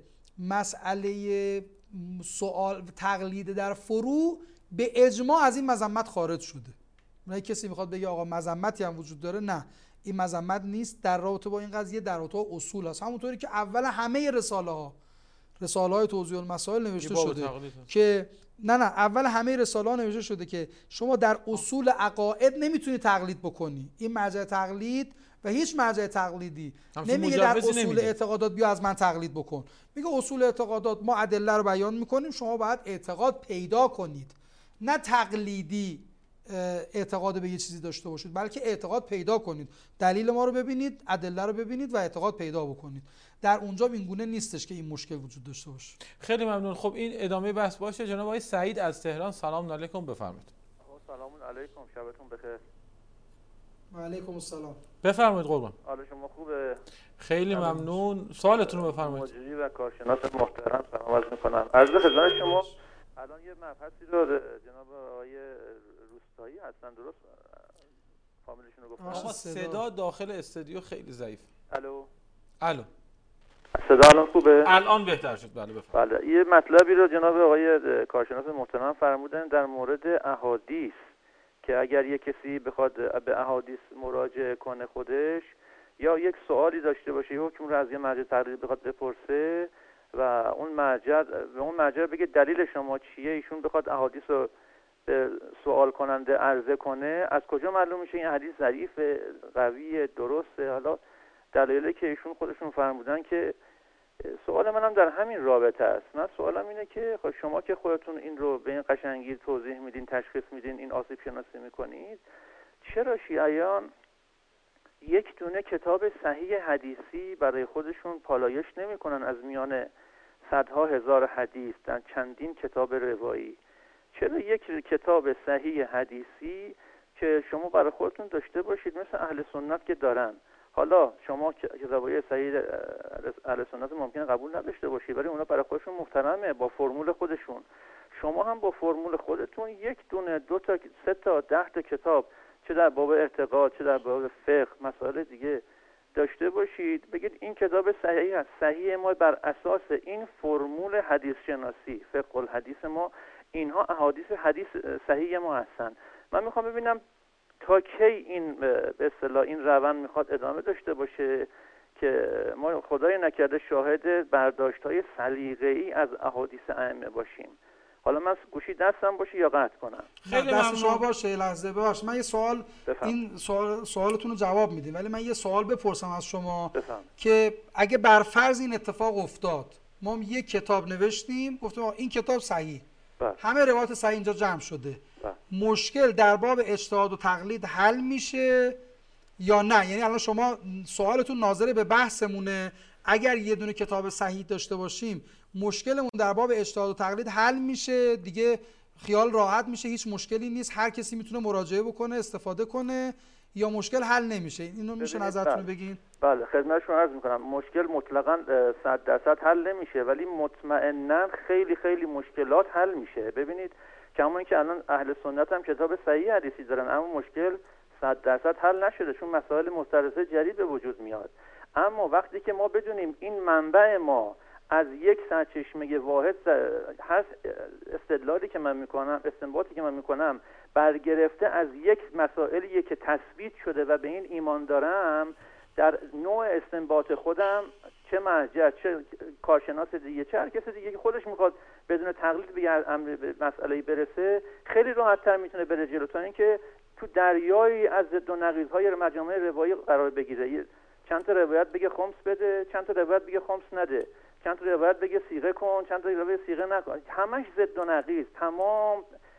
مسئله سوال تقلید در فروع به اجماع از این مذمت خارج شده. نه کسی میخواد بگه آقا مذمتی هم وجود داره، نه، این مذمت نیست. در رابطه با این قضیه در رابطه با اصول هست، همونطوری که اول همه رساله ها رساله های توضیح المسائل نوشته شده که نه نه اول همه رساله ها نوشته شده که شما در اصول عقاید نمیتونی تقلید بکنی. این مرجع تقلید و هیچ مرجع تقلیدی نمیگه در اصول نمیده. اعتقادات بیا از من تقلید بکن. میگه اصول اعتقادات ما ادله رو بیان میکنیم، شما باید اعتقاد پیدا کنید، نه تقلیدی اعتقاد به یه چیزی داشته باشید، بلکه اعتقاد پیدا کنید، دلیل ما رو ببینید، ادله رو ببینید و اعتقاد پیدا بکنید. در اونجا این گونه نیستش که این مشکل وجود داشته باشه. خیلی ممنون. خب این ادامه بحث باشه. جناب آقای سعید از تهران، سلام علیکم، بفرمایید. سلام علیکم، شبتون بخیر. و علیکم السلام. بفرمایید قربان. حال شما خوبه؟ خیلی ممنون. سوالتون رو بفرمایید. مجری و کارشناس محترم سلام عرض می‌کنم. عرض خدمت شما الان یه مبحثی رو جناب آقای روستایی هستن، درست فامیلشون رو گفتم؟ آقا صدا داخل استودیو خیلی ضعیف. الو الو صدا الان خوبه؟ الان بهتر شد. بله بفرمایید. بله، یه مطلبی رو جناب آقای کارشناس محترم فرمودن در مورد احادیث که اگر یک کسی بخواد به احادیث مراجعه کنه خودش، یا یک سوالی داشته باشه، حکم رو از یه مرجع تقلیدی بخواد بپرسه و اون مرجع به اون مرجع بگه دلیل شما چیه، ایشون بخواد احادیث رو به سوال کننده عرضه کنه، از کجا معلوم میشه این حدیث ضعیف، قوی، درسته؟ حالا دلایلی که ایشون خودشون فرمودن که سوال منم در همین رابطه است. من سوالم اینه که خب شما که خودتون این رو به این قشنگی توضیح میدین، تشخیص میدین، این آسیب شناسی میکنید، چرا شیعیان یک دونه کتاب صحیح حدیثی برای خودشون پالایش نمیکنن از میان صدها هزار حدیث در چندین کتاب روایی؟ چرا یک کتاب صحیح حدیثی که شما برای خودتون داشته باشید مثل اهل سنت که دارن؟ حالا شما کتابای صحیح اهل سنت ممکنه قبول نداشته باشید، ولی اونا برای خودشون محترمه با فرمول خودشون. شما هم با فرمول خودتون یک دونه، دو تا، سه تا، ده تا کتاب، چه در باب اعتقاد، چه در باب فقه، مسائل دیگه داشته باشید، بگید این کتاب صحیح است. صحیح ما بر اساس این فرمول حدیث شناسی، فقه الحدیث ما، اینها احادیث حدیث صحیح ما هستن. من میخوام ببینم تا کی این به اصطلاح این روند میخواد ادامه داشته باشه که ما خدای نکرده شاهد برداشت‌های سلیقه‌ای از احادیث ائمه باشیم. حالا من گوشی دستم باشه یا قطع کنم؟ خیلی دست شما باشه. یه لحظه ببخشید من یه سوال بفهم. این سوال سوالتون رو جواب میدیم، ولی من یه سوال بپرسم از شما بفهم. که اگه بر فرض این اتفاق افتاد، ما یک کتاب نوشتیم گفتیم این کتاب صحیح، بله. همه روایات صحیح اینجا جمع شده، بله. مشکل در باب اجتهاد و تقلید حل میشه یا نه؟ یعنی الان شما سوالتون ناظر به بحثمونه، اگر یه دونه کتاب صحیح داشته باشیم مشکلمون در باب اجتهاد و تقلید حل میشه دیگه، خیال راحت میشه، هیچ مشکلی نیست، هر کسی میتونه مراجعه بکنه استفاده کنه، یا مشکل حل نمیشه؟ اینو میشه نظرتون رو بگین؟ بله خدمت شما عرض میکنم مشکل مطلقاً صد درصد حل نمیشه، ولی مطمئناً خیلی خیلی مشکلات حل میشه. ببینید کما اینکه الان اهل سنت هم کتاب صحیح حدیثی دارن، اما مشکل صد درصد حل نشده چون مسائل مسترسه جدید به وجود میاد. اما وقتی که ما بدونیم این منبع ما از یک سرچشمه واحد هست، استدلالی که من میکنم، استنباطی که من میکنم برگرفته از یک مسائلیه که تثبیت شده و به این ایمان دارم، در نوع استنباط خودم چه مرجع چه کارشناس دیگه چه هر کسی دیگه که خودش میخواد بدون تقلید به امر به مسئله برسه خیلی راحت تر میتونه بره جلو تا اینکه تو دریایی از ضد و نقیض‌های مجامع روایی قرار بگیره. چند تا روایت بگه خمس بده، چند تا روایت بگه خمس نده، چند تا روایت بگه صیغه کن، چند تا روایت صیغه نکن، همش ضد و نقیض. تمام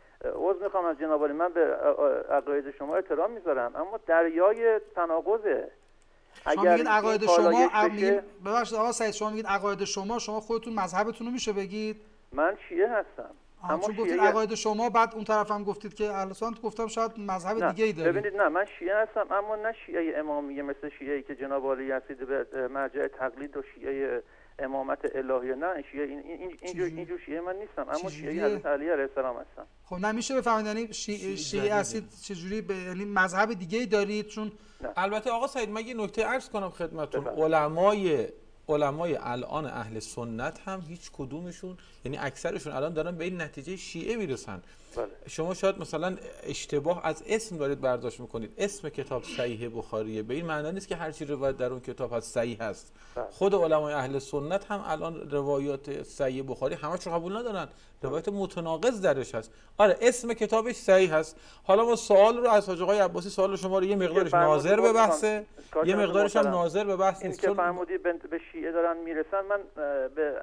عذر میخوام از جناب عالی، من به عقاید شما احترام میذارم اما دریای تناقضه. شما میگید عقاید شما ببخشید آقا سعید، شما میگید عقاید شما شما خودتون مذهبتون رو میشه بگید؟ من شیعه هستم. اما چون گفتید عقاید شما، بعد اون طرف هم گفتید که اهل سنت، گفتم شاید مذهب دیگه ای دارید. ببینید نه، من شیعه هستم اما نه شیعه امامیه مثل شیعه‌ای که جناب عالی هستید به مرجع تقلید و شیعه امامت الهیه. نه شیعه این این اینجور اینجور شیعه من نیستم، اما شیعه حضرت علی علیه السلام هستم. خب نمیشه بفهمید یعنی شیعه, شیعه هستید چجوری به یعنی مذهب دیگه ای دارید؟ چون نه. البته آقا سعید من یه نکته عرض کنم خدمتتون، علمای علمای الان اهل سنت هم هیچ کدومشون، یعنی اکثرشون الان دارن به این نتیجه شیعه میرسن. بله. شما شاید مثلا اشتباه از اسم دارید برداشت میکنید. اسم کتاب صحیح بخاریه به این معنی نیست که هر چی روایت در اون کتاب هست صحیح هست. بله. خود علمای اهل سنت هم الان روایات صحیح بخاری همشون قبول ندارن، روایت متناقض درش هست. آره اسم کتابش صحیح هست. حالا ما سوال رو از حاج آقای عباسی، سوال شما رو یه مقدارش ناظر به بحثه، یه مقدارش هم ناظر به بحث نیست. این که فرمودی به شیعه دارن میرسن، من به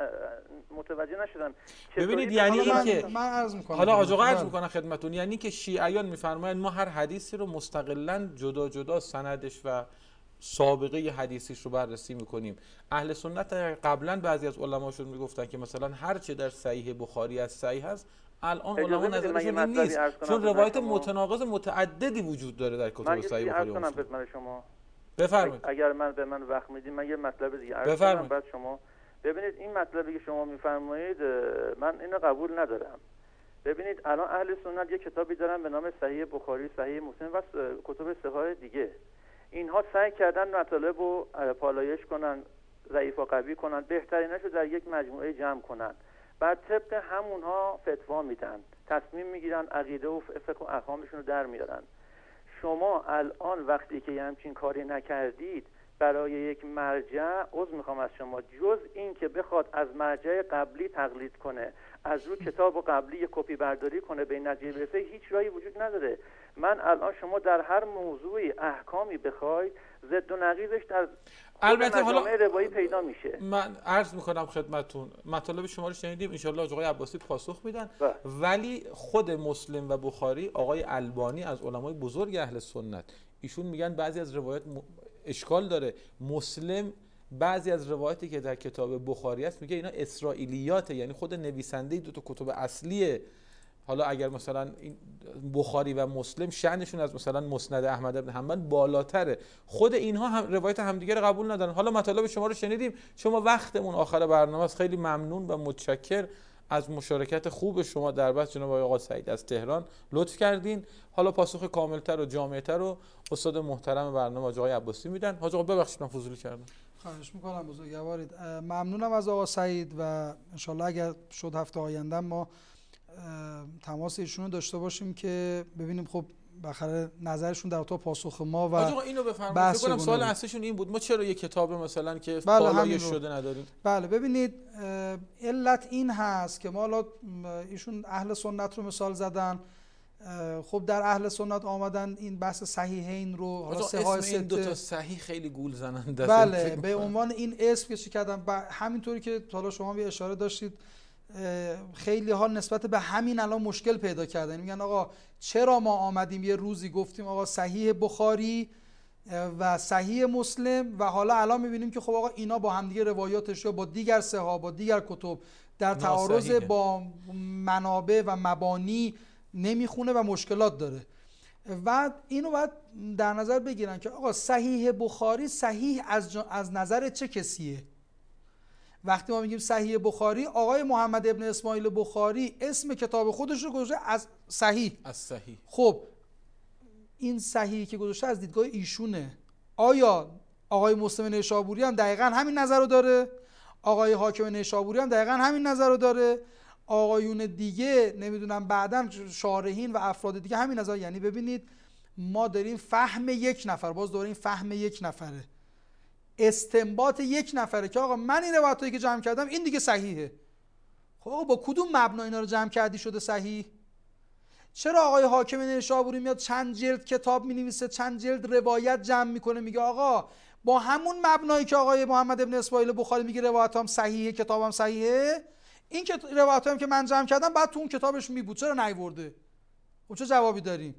متوجه نشدم. ببینید یعنی این که من عرض میکنم، حالا حاج آقا عرض میکنن خدمتتون، یعنی که شیعیان میفرمایند ما هر حدیثی رو مستقلاً جدا جدا سندش و سابقه حدیثیش رو بررسی میکنیم. اهل سنت قبلا بعضی از علماشون میگفتن که مثلا هر چه در صحیح بخاری از صحیح هست، الان علما نظرشون این نیست، چون روایت متناقض متعددی وجود داره در کتب صحیح بخاری و مسلم. شما بفرمایید. اگر من به من وقت میدید من یه مطلب دیگه عرض کنم بعد شما ببینید. این مطلبی که شما میفرمایید من اینو قبول ندارم. ببینید الان اهل سنت یه کتابی دارن به نام صحیح بخاری، صحیح مسلم و کتب صحاح دیگه. اینها سعی کردن مطالب رو پالایش کنن، ضعیف و قوی کنن، بهترینش رو در یک مجموعه جمع کنن، بعد طبق همونها فتوا میدن، تصمیم میگیرن، عقیده و فقه و احکامشون رو در میارن. شما الان وقتی که همچین کاری نکردید برای یک مرجع، عذر میخوام از شما، جز این که بخواد از مرجع قبلی تقلید کنه، از رو کتاب و قبلی یک کپی برداری کنه به این نتیجه برسه، هیچ راهی وجود نداره. من الان شما در هر موضوعی احکامی بخواید ضد و نقیضش در البته حالا روایی پیدا میشه. من عرض میکنم خدمتتون مطالب شما رو شنیدیم، ان شاءالله آقای عباسی پاسخ میدن. ولی خود مسلم و بخاری، آقای البانی از علمای بزرگ اهل سنت، ایشون میگن بعضی از روایات اشکال داره. مسلم بعضی از روایاتی که در کتاب بخاری است میگه اینا اسرائیلیاته، یعنی خود نویسنده دو تا کتب اصلیه. حالا اگر مثلا این بخاری و مسلم شأنشون از مثلا مسند احمد بن حنبل بالاتره، خود اینها هم روایت همدیگه رو قبول ندارن. حالا مطالب شما رو شنیدیم، شما وقتمون آخر برنامه است، خیلی ممنون و متشکر از مشارکت خوب شما در بحث جناب آقای سعید از تهران، لطف کردین. حالا پاسخ کاملتر و جامع‌تر رو استاد محترم برنامه آقای عباسی میدن. حاج آقا ببخشید من فضولی کردم. خواهش میکنم بزرگوارید. ممنونم از آقا سعید و انشالله اگر شد هفته آینده ما تماس ایشون رو داشته باشیم که ببینیم خب بخاطر نظرشون در تو پاسخ ما و آقا اینو بفرمایید. فکر کنم سوال اصلیشون این بود، ما چرا یه کتاب مثلا که پالایش شده نداریم؟ بله ببینید علت این هست که ما حالا ایشون اهل سنت رو مثال زدن، خب در اهل سنت آمدن این بحث صحیحین رو، حالا صحاح این دو تا صحیح خیلی گول زننده است. بله به عنوان این اسم که کردن، همینطوری که حالا شما به اشاره داشتید خیلی ها نسبت به همین الان مشکل پیدا کردن، میگن آقا چرا ما آمدیم یه روزی گفتیم آقا صحیح بخاری و صحیح مسلم و حالا الان میبینیم که خب آقا اینا با همدیگه روایاتش یا با دیگر صحاح با دیگر کتب در تعارض با منابع و مبانی نمیخونه و مشکلات داره. و اینو باید در نظر بگیرن که آقا صحیح بخاری صحیح از, از نظر چه کسیه؟ وقتی ما میگیم صحیح بخاری، آقای محمد ابن اسماعیل بخاری اسم کتاب خودش رو گذاشته از صحیح. از صحیح. خب این صحیحی که گذاشته از دیدگاه ایشونه. آیا آقای مسلم نیشابوری هم دقیقاً همین نظر رو داره؟ آقای حاکم نیشابوری هم دقیقاً همین نظر رو داره؟ آقایون دیگه نمیدونم بعداً شارحین و افراد دیگه همین نظر؟ یعنی ببینید ما داریم فهم یک نفر، باز داریم فهم یک نفره، استنباط یک نفره که آقا من این روایتایی که جمع کردم این دیگه صحیحه. خب آقا با کدوم مبنا اینا رو جمع کردی شده صحیح؟ چرا آقای حاکم نیشابوری میاد چند جلد کتاب مینویسه، چند جلد روایت جمع میکنه، میگه آقا با همون مبنایی که آقای محمد ابن اسماعیل بخاری میگه روایتام صحیحه، کتابم صحیحه، این که روایتام که من جمع کردم بعد تو اون کتابش می بود، چرا نیورده؟ خب چه جوابی داریم؟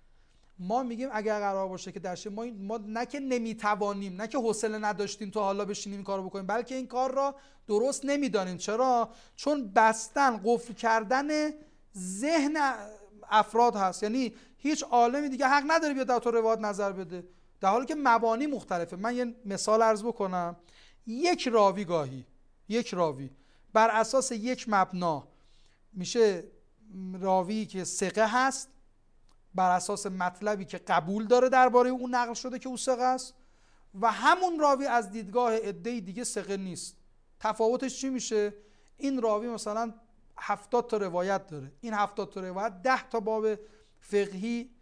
ما میگیم اگر قرار باشه که درش ما ما نه که نمیتوانیم، نه که حوصله نداشتیم تا حالا بشینیم این کارو بکنیم، بلکه این کار را درست نمیدانیم. چرا؟ چون بستن، قفل کردن ذهن افراد هست. یعنی هیچ عالمی دیگه حق نداره بیاد در تو روایت نظر بده، در حالی که مبانی مختلفه. من یه مثال عرض بکنم. یک راوی گاهی یک راوی بر اساس یک مبنا میشه راوی که ثقه هست، بر اساس مطلبی که قبول داره درباره اون نقل شده که او ثقه است، و همون راوی از دیدگاه عده دیگه ثقه نیست. تفاوتش چی میشه؟ این راوی مثلا هفتاد تا روایت داره، این هفتاد تا روایت ده تا باب فقهی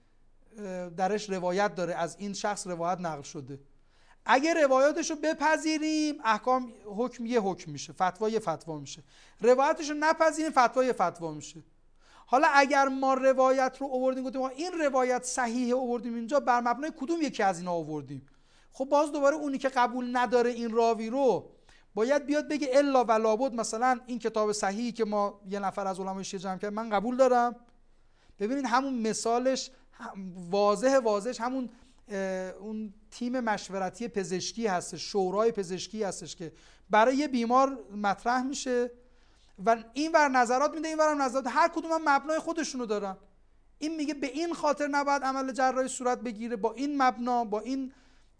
درش روایت داره، از این شخص روایت نقل شده. اگه روایاتش رو بپذیریم احکام حکم یه حکم میشه، فتوا یه فتوا میشه. روایتش رو نپذیریم فتوا یه فتوا میشه. حالا اگر ما روایت رو آوردیم گفتیم این روایت صحیحه آوردیم اینجا، بر مبنای کدوم یکی از اینا آوردیم؟ خب باز دوباره اونی که قبول نداره این راوی رو باید بیاد بگه الا و لابد مثلا این کتاب صحیحی که ما یه نفر از علمای شیعه جمع کرد من قبول دارم. ببینید همون مثالش واضح واضحش همون اون تیم مشورتی پزشکی هستش، شورای پزشکی هستش که برای یه بیمار مطرح میشه و این ور نظرات میده، این ور هم نظرات، هر کدوم هم مبنای خودشونو دارن. این میگه به این خاطر نباید عمل جراحی صورت بگیره، با این مبنا، با این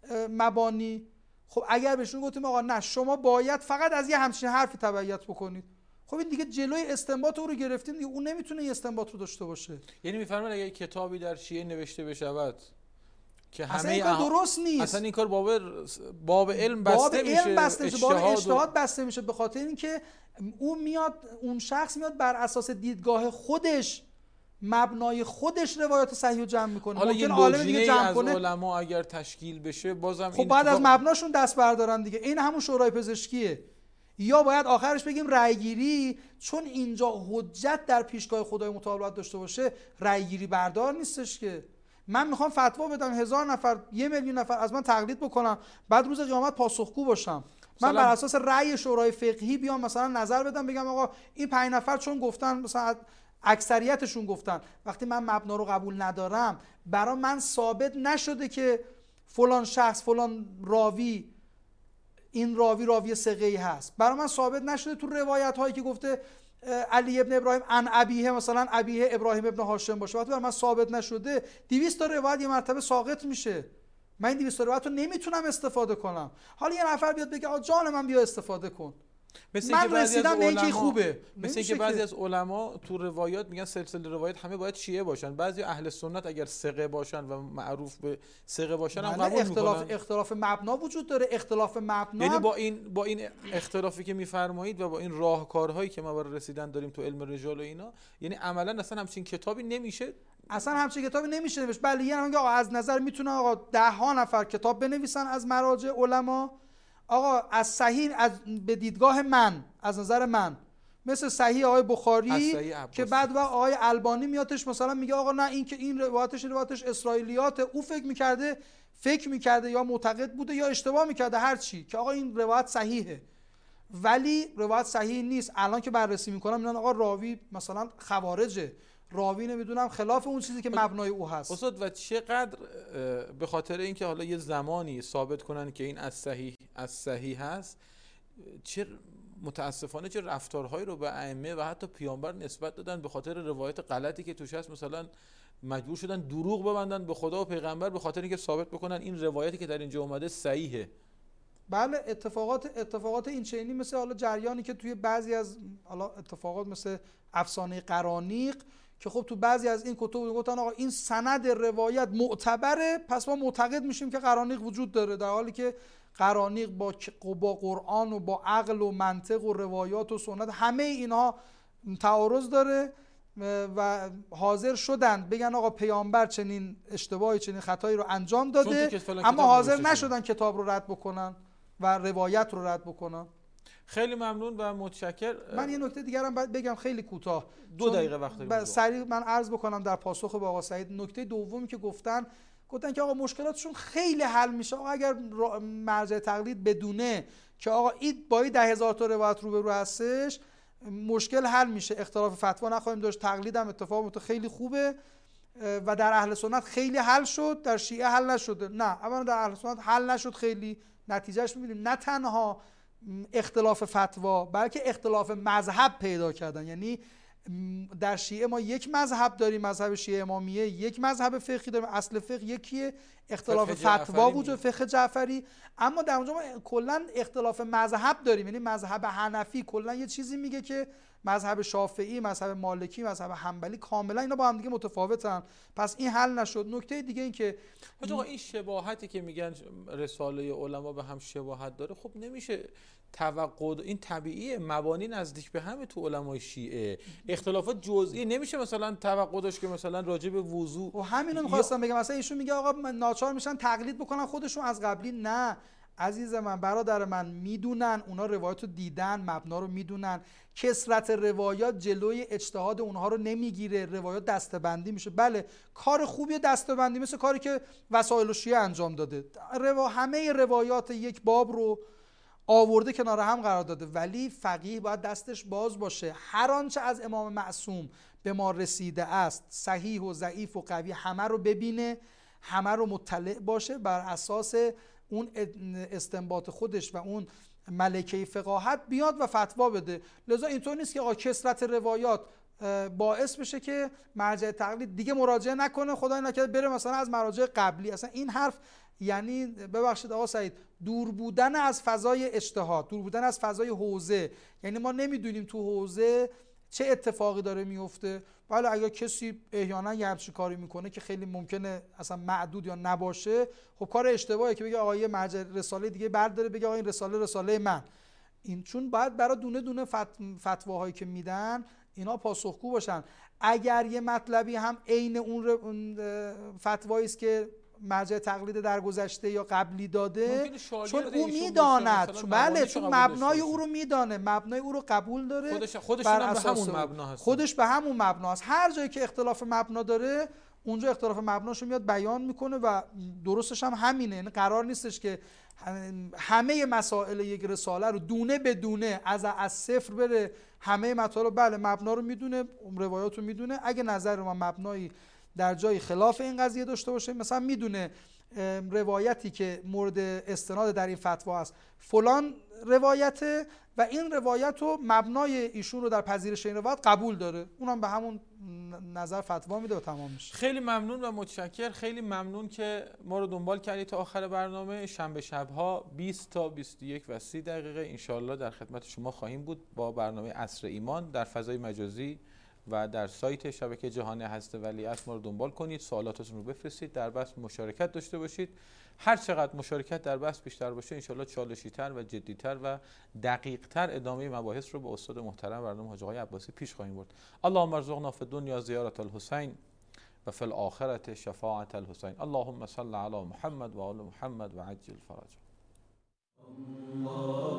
مبانی. خب اگر بهشون گفتیم آقا نه شما باید فقط از یه همچین حرفی تبعیت بکنید، خب این دیگه جلوی استنباط او رو گرفتیم دیگه، اون نمیتونه این استنباط رو داشته باشه. یعنی میفرمایید اگه کتابی در شیعه نوشته بشود که همه اصلا این کار اح... درست نیست، اصلا این کار باب باب علم بسته باب میشه، علم بسته میشه، باب اجتهاد و... بسته میشه، به خاطر اینکه اون میاد، اون شخص میاد بر اساس دیدگاه خودش، مبنای خودش روایات صحیح رو جمع میکنه. حالا ممکن یه عالم دیگه جمع از کنه، علما اگر تشکیل بشه بازم خب این بعد اتفاق... از مبناشون دست بردارن دیگه. این همون شورای پزشکیه. یا باید آخرش بگیم رأیگیری، چون اینجا حجت در پیشگاه خدای متعال باید داشته باشه، رأیگیری بردار نیستش که من میخوام فتوا بدم هزار نفر یه میلیون نفر از من تقلید بکنم، بعد روز قیامت پاسخگو باشم. من بر اساس رأی شورای فقهی بیام مثلا نظر بدم بگم آقا این پنج نفر چون گفتن مثلا اکثریتشون گفتن، وقتی من مبنا رو قبول ندارم برای من ثابت نشده که فلان شخص فلان راوی این راوی راوی ثقه‌ای هست، برای من ثابت نشده تو روایت هایی که گفته علی ابن ابراهیم عن ابیه مثلا ابیه ابراهیم ابن هاشم باشه، وقتی برای من ثابت نشده دویست تا روایت یه مرتبه ساقط میشه. من این دویست تا روایت رو نمیتونم استفاده کنم. حالا یه نفر بیاد بگه آ جان من بیا استفاده کن، مثل من رسیدم به اینکه خوبه. مثل اینکه بعضی از علما تو روایات میگن سلسله روایت همه باید شیعه باشن، بعضی اهل سنت اگر ثقه باشن و معروف به ثقه باشن هم قبول اختلاف میکنن. اختلاف مبنا وجود داره، اختلاف مبنا یعنی با این با این اختلافی که میفرمایید و با این راهکارهایی که ما برای رسیدن داریم تو علم رجال و اینا، یعنی عملا اصلا همچین کتابی نمیشه اصلا همچین کتابی نمیشه نوشت. بله یه نفر آقا از نظر میتونه آقا ده ها نفر کتاب بنویسن از مراجع علما، آقا از صحیح از به دیدگاه من، از نظر من، مثل صحیح آقای بخاری که بعد وقت آقای البانی میادش مثلا میگه آقا نه این که این روایتش روایتش اسرائیلیات، او فکر میکرده فکر میکرده یا معتقد بوده یا اشتباه میکرده هر چی که آقا این روایت صحیحه، ولی روایت صحیح نیست. الان که بررسی میکنم میگن آقا راوی مثلا خوارجه، راوی نمیدونم خلاف اون چیزی که مبنای او هست. استاد و چقدر به خاطر اینکه حالا یه زمانی ثابت کنن که این از صحیح از صحیح هست، چه متاسفانه چه رفتارهایی رو به ائمه و حتی پیامبر نسبت دادن به خاطر روایت غلطی که توش هست، مثلا مجبور شدن دروغ ببندن به خدا و پیغمبر به خاطر اینکه ثابت بکنن این روایتی که در اینجا اومده صحیحه. بله اتفاقات اتفاقات این چنینی مثل حالا جریانی که توی بعضی از حالا اتفاقات مثل افسانه قرانیق که خب تو بعضی از این کتب گفتن آقا این سند روایت معتبره پس ما معتقد میشیم که قرانیق وجود داره، در حالی که قرانیق با با قرآن و با عقل و منطق و روایات و سنت همه اینها تعارض داره و حاضر شدن بگن آقا پیامبر چنین اشتباهی چنین خطایی رو انجام داده، اما حاضر نشدن کتاب رو رد بکنن و روایت رو رد بکنن. خیلی ممنون و متشکر. من یه نکته دیگر هم باید بگم خیلی کوتاه، دو دقیقه وقت داریم، سریع من عرض بکنم در پاسخ به آقا سعید. نکته دومی که گفتن گفتن که آقا مشکلاتشون خیلی حل میشه آقا اگر مرجع تقلید بدونه که آقا این با ده هزار تا روایت روبرو هستش مشکل حل میشه، اختلاف فتوا نخواهیم داشت، تقلید هم اتفاق خیلی خوبه و در اهل سنت خیلی حل شد، در شیعه حل نشده. نه اولا در اهل سنت حل نشد خیلی، نتیجهش میبینیم نه تنها اختلاف فتوا بلکه اختلاف مذهب پیدا کردن. یعنی در شیعه ما یک مذهب داریم، مذهب شیعه امامیه، یک مذهب فقهی داریم، اصل فقه یکیه، اختلاف فتوا وجود فقه جعفری، اما در اونجا ما کلا اختلاف مذهب داریم. یعنی مذهب حنفی کلا یه چیزی میگه که مذهب شافعی، مذهب مالکی، مذهب حنبلی کاملا اینا با هم دیگه متفاوتن، پس این حل نشد. نکته دیگه این که آقا این شباهتی که میگن رساله علما به هم شباهت داره، خب نمیشه توقع، این طبیعیه، مبانی نزدیک به همه تو علمای شیعه، اختلافات جزئی نمیشه مثلا توقع داشت که مثلا راجع به وضو و همینو می‌خواستم بگم. مثلا ایشون میگه آقا ناچار میشن تقلید بکنن خودشون از قبلی. نه عزیز من، برادر من، میدونن اونا روایت رو دیدن، مبنا رو میدونن، کثرت روایات جلوی اجتهاد اونها رو نمیگیره، روایات دسته‌بندی میشه. بله کار خوبی دسته‌بندی، مثل کاری که وسائل شیعه انجام داده، روا... همه روایات یک باب رو آورده کنار هم قرار داده، ولی فقیه باید دستش باز باشه، هر آنچه از امام معصوم به ما رسیده است صحیح و ضعیف و قوی همه رو ببینه، همه رو مطلع باشه، بر اساس اون استنباط خودش و اون ملکه فقاهت بیاد و فتوا بده. لذا اینطور نیست که آقا کثرت روایات باعث بشه که مرجع تقلید دیگه مراجعه نکنه، خدای نکرده بره مثلا از مراجع قبلی. اصلا این حرف یعنی ببخشید آقا سعید، دور بودن از فضای اجتهاد، دور بودن از فضای حوزه. یعنی ما نمیدونیم تو حوزه چه اتفاقی داره میفته، ولی اگر کسی احیانا یه همچین کاری میکنه که خیلی ممکنه اصلا معدود یا نباشه، خب کار اشتباهه که بگه آقا یه مرجع رساله دیگه برداره بگه آقا این رساله رساله من. این چون باید برای دونه دونه فتواهایی که میدن اینا پاسخگو باشن. اگر یه مطلبی هم عین اون فتوایی است که مرجع تقلید در گذشته یا قبلی داده، چون او میداند، بله چون مبنای او رو میدانه، مبنای او رو قبول داره، خودش خودشون هم به همون مبنا هست، خودش به همون مبنا هست. هر جایی که اختلاف مبنا داره اونجا اختلاف مبناشو میاد بیان میکنه و درستش هم همینه. یعنی قرار نیستش که همه مسائل یک رساله رو دونه به دونه از از صفر بره همه مطالب. بله مبنا رو میدونه، روایات رو میدونه، اگه نظر ما مبنایی در جای خلاف این قضیه داشته باشه، مثلا میدونه روایتی که مورد استناد در این فتوا است فلان روایته و این روایت رو مبنای ایشون رو در پذیرش این روایت قبول داره، اونم به همون نظر فتوا میده و تمام میشه. خیلی ممنون و متشکر. خیلی ممنون که ما رو دنبال کردید تا آخر برنامه. شنبه شب‌ها بیست تا بیست و یک و سی دقیقه انشالله در خدمت شما خواهیم بود با برنامه عصر ایمان در فضای مجازی و در سایت شبکه جهانی حضرت ولیعصر. ما رو دنبال کنید، سوالاتتون رو بفرستید، در بحث مشارکت داشته باشید. هر چقدر مشارکت در بحث بیشتر باشه انشالله چالشی‌تر و جدی‌تر و دقیق‌تر ادامه مباحث رو با استاد محترم برنامه حاج آقای عباسی پیش خواهیم برد. اللهم ارزقنا فی الدنیا زیارت الحسین و فی الاخرة شفاعة الحسین. اللهم صل علی محمد و آل محمد و عجل فرجه.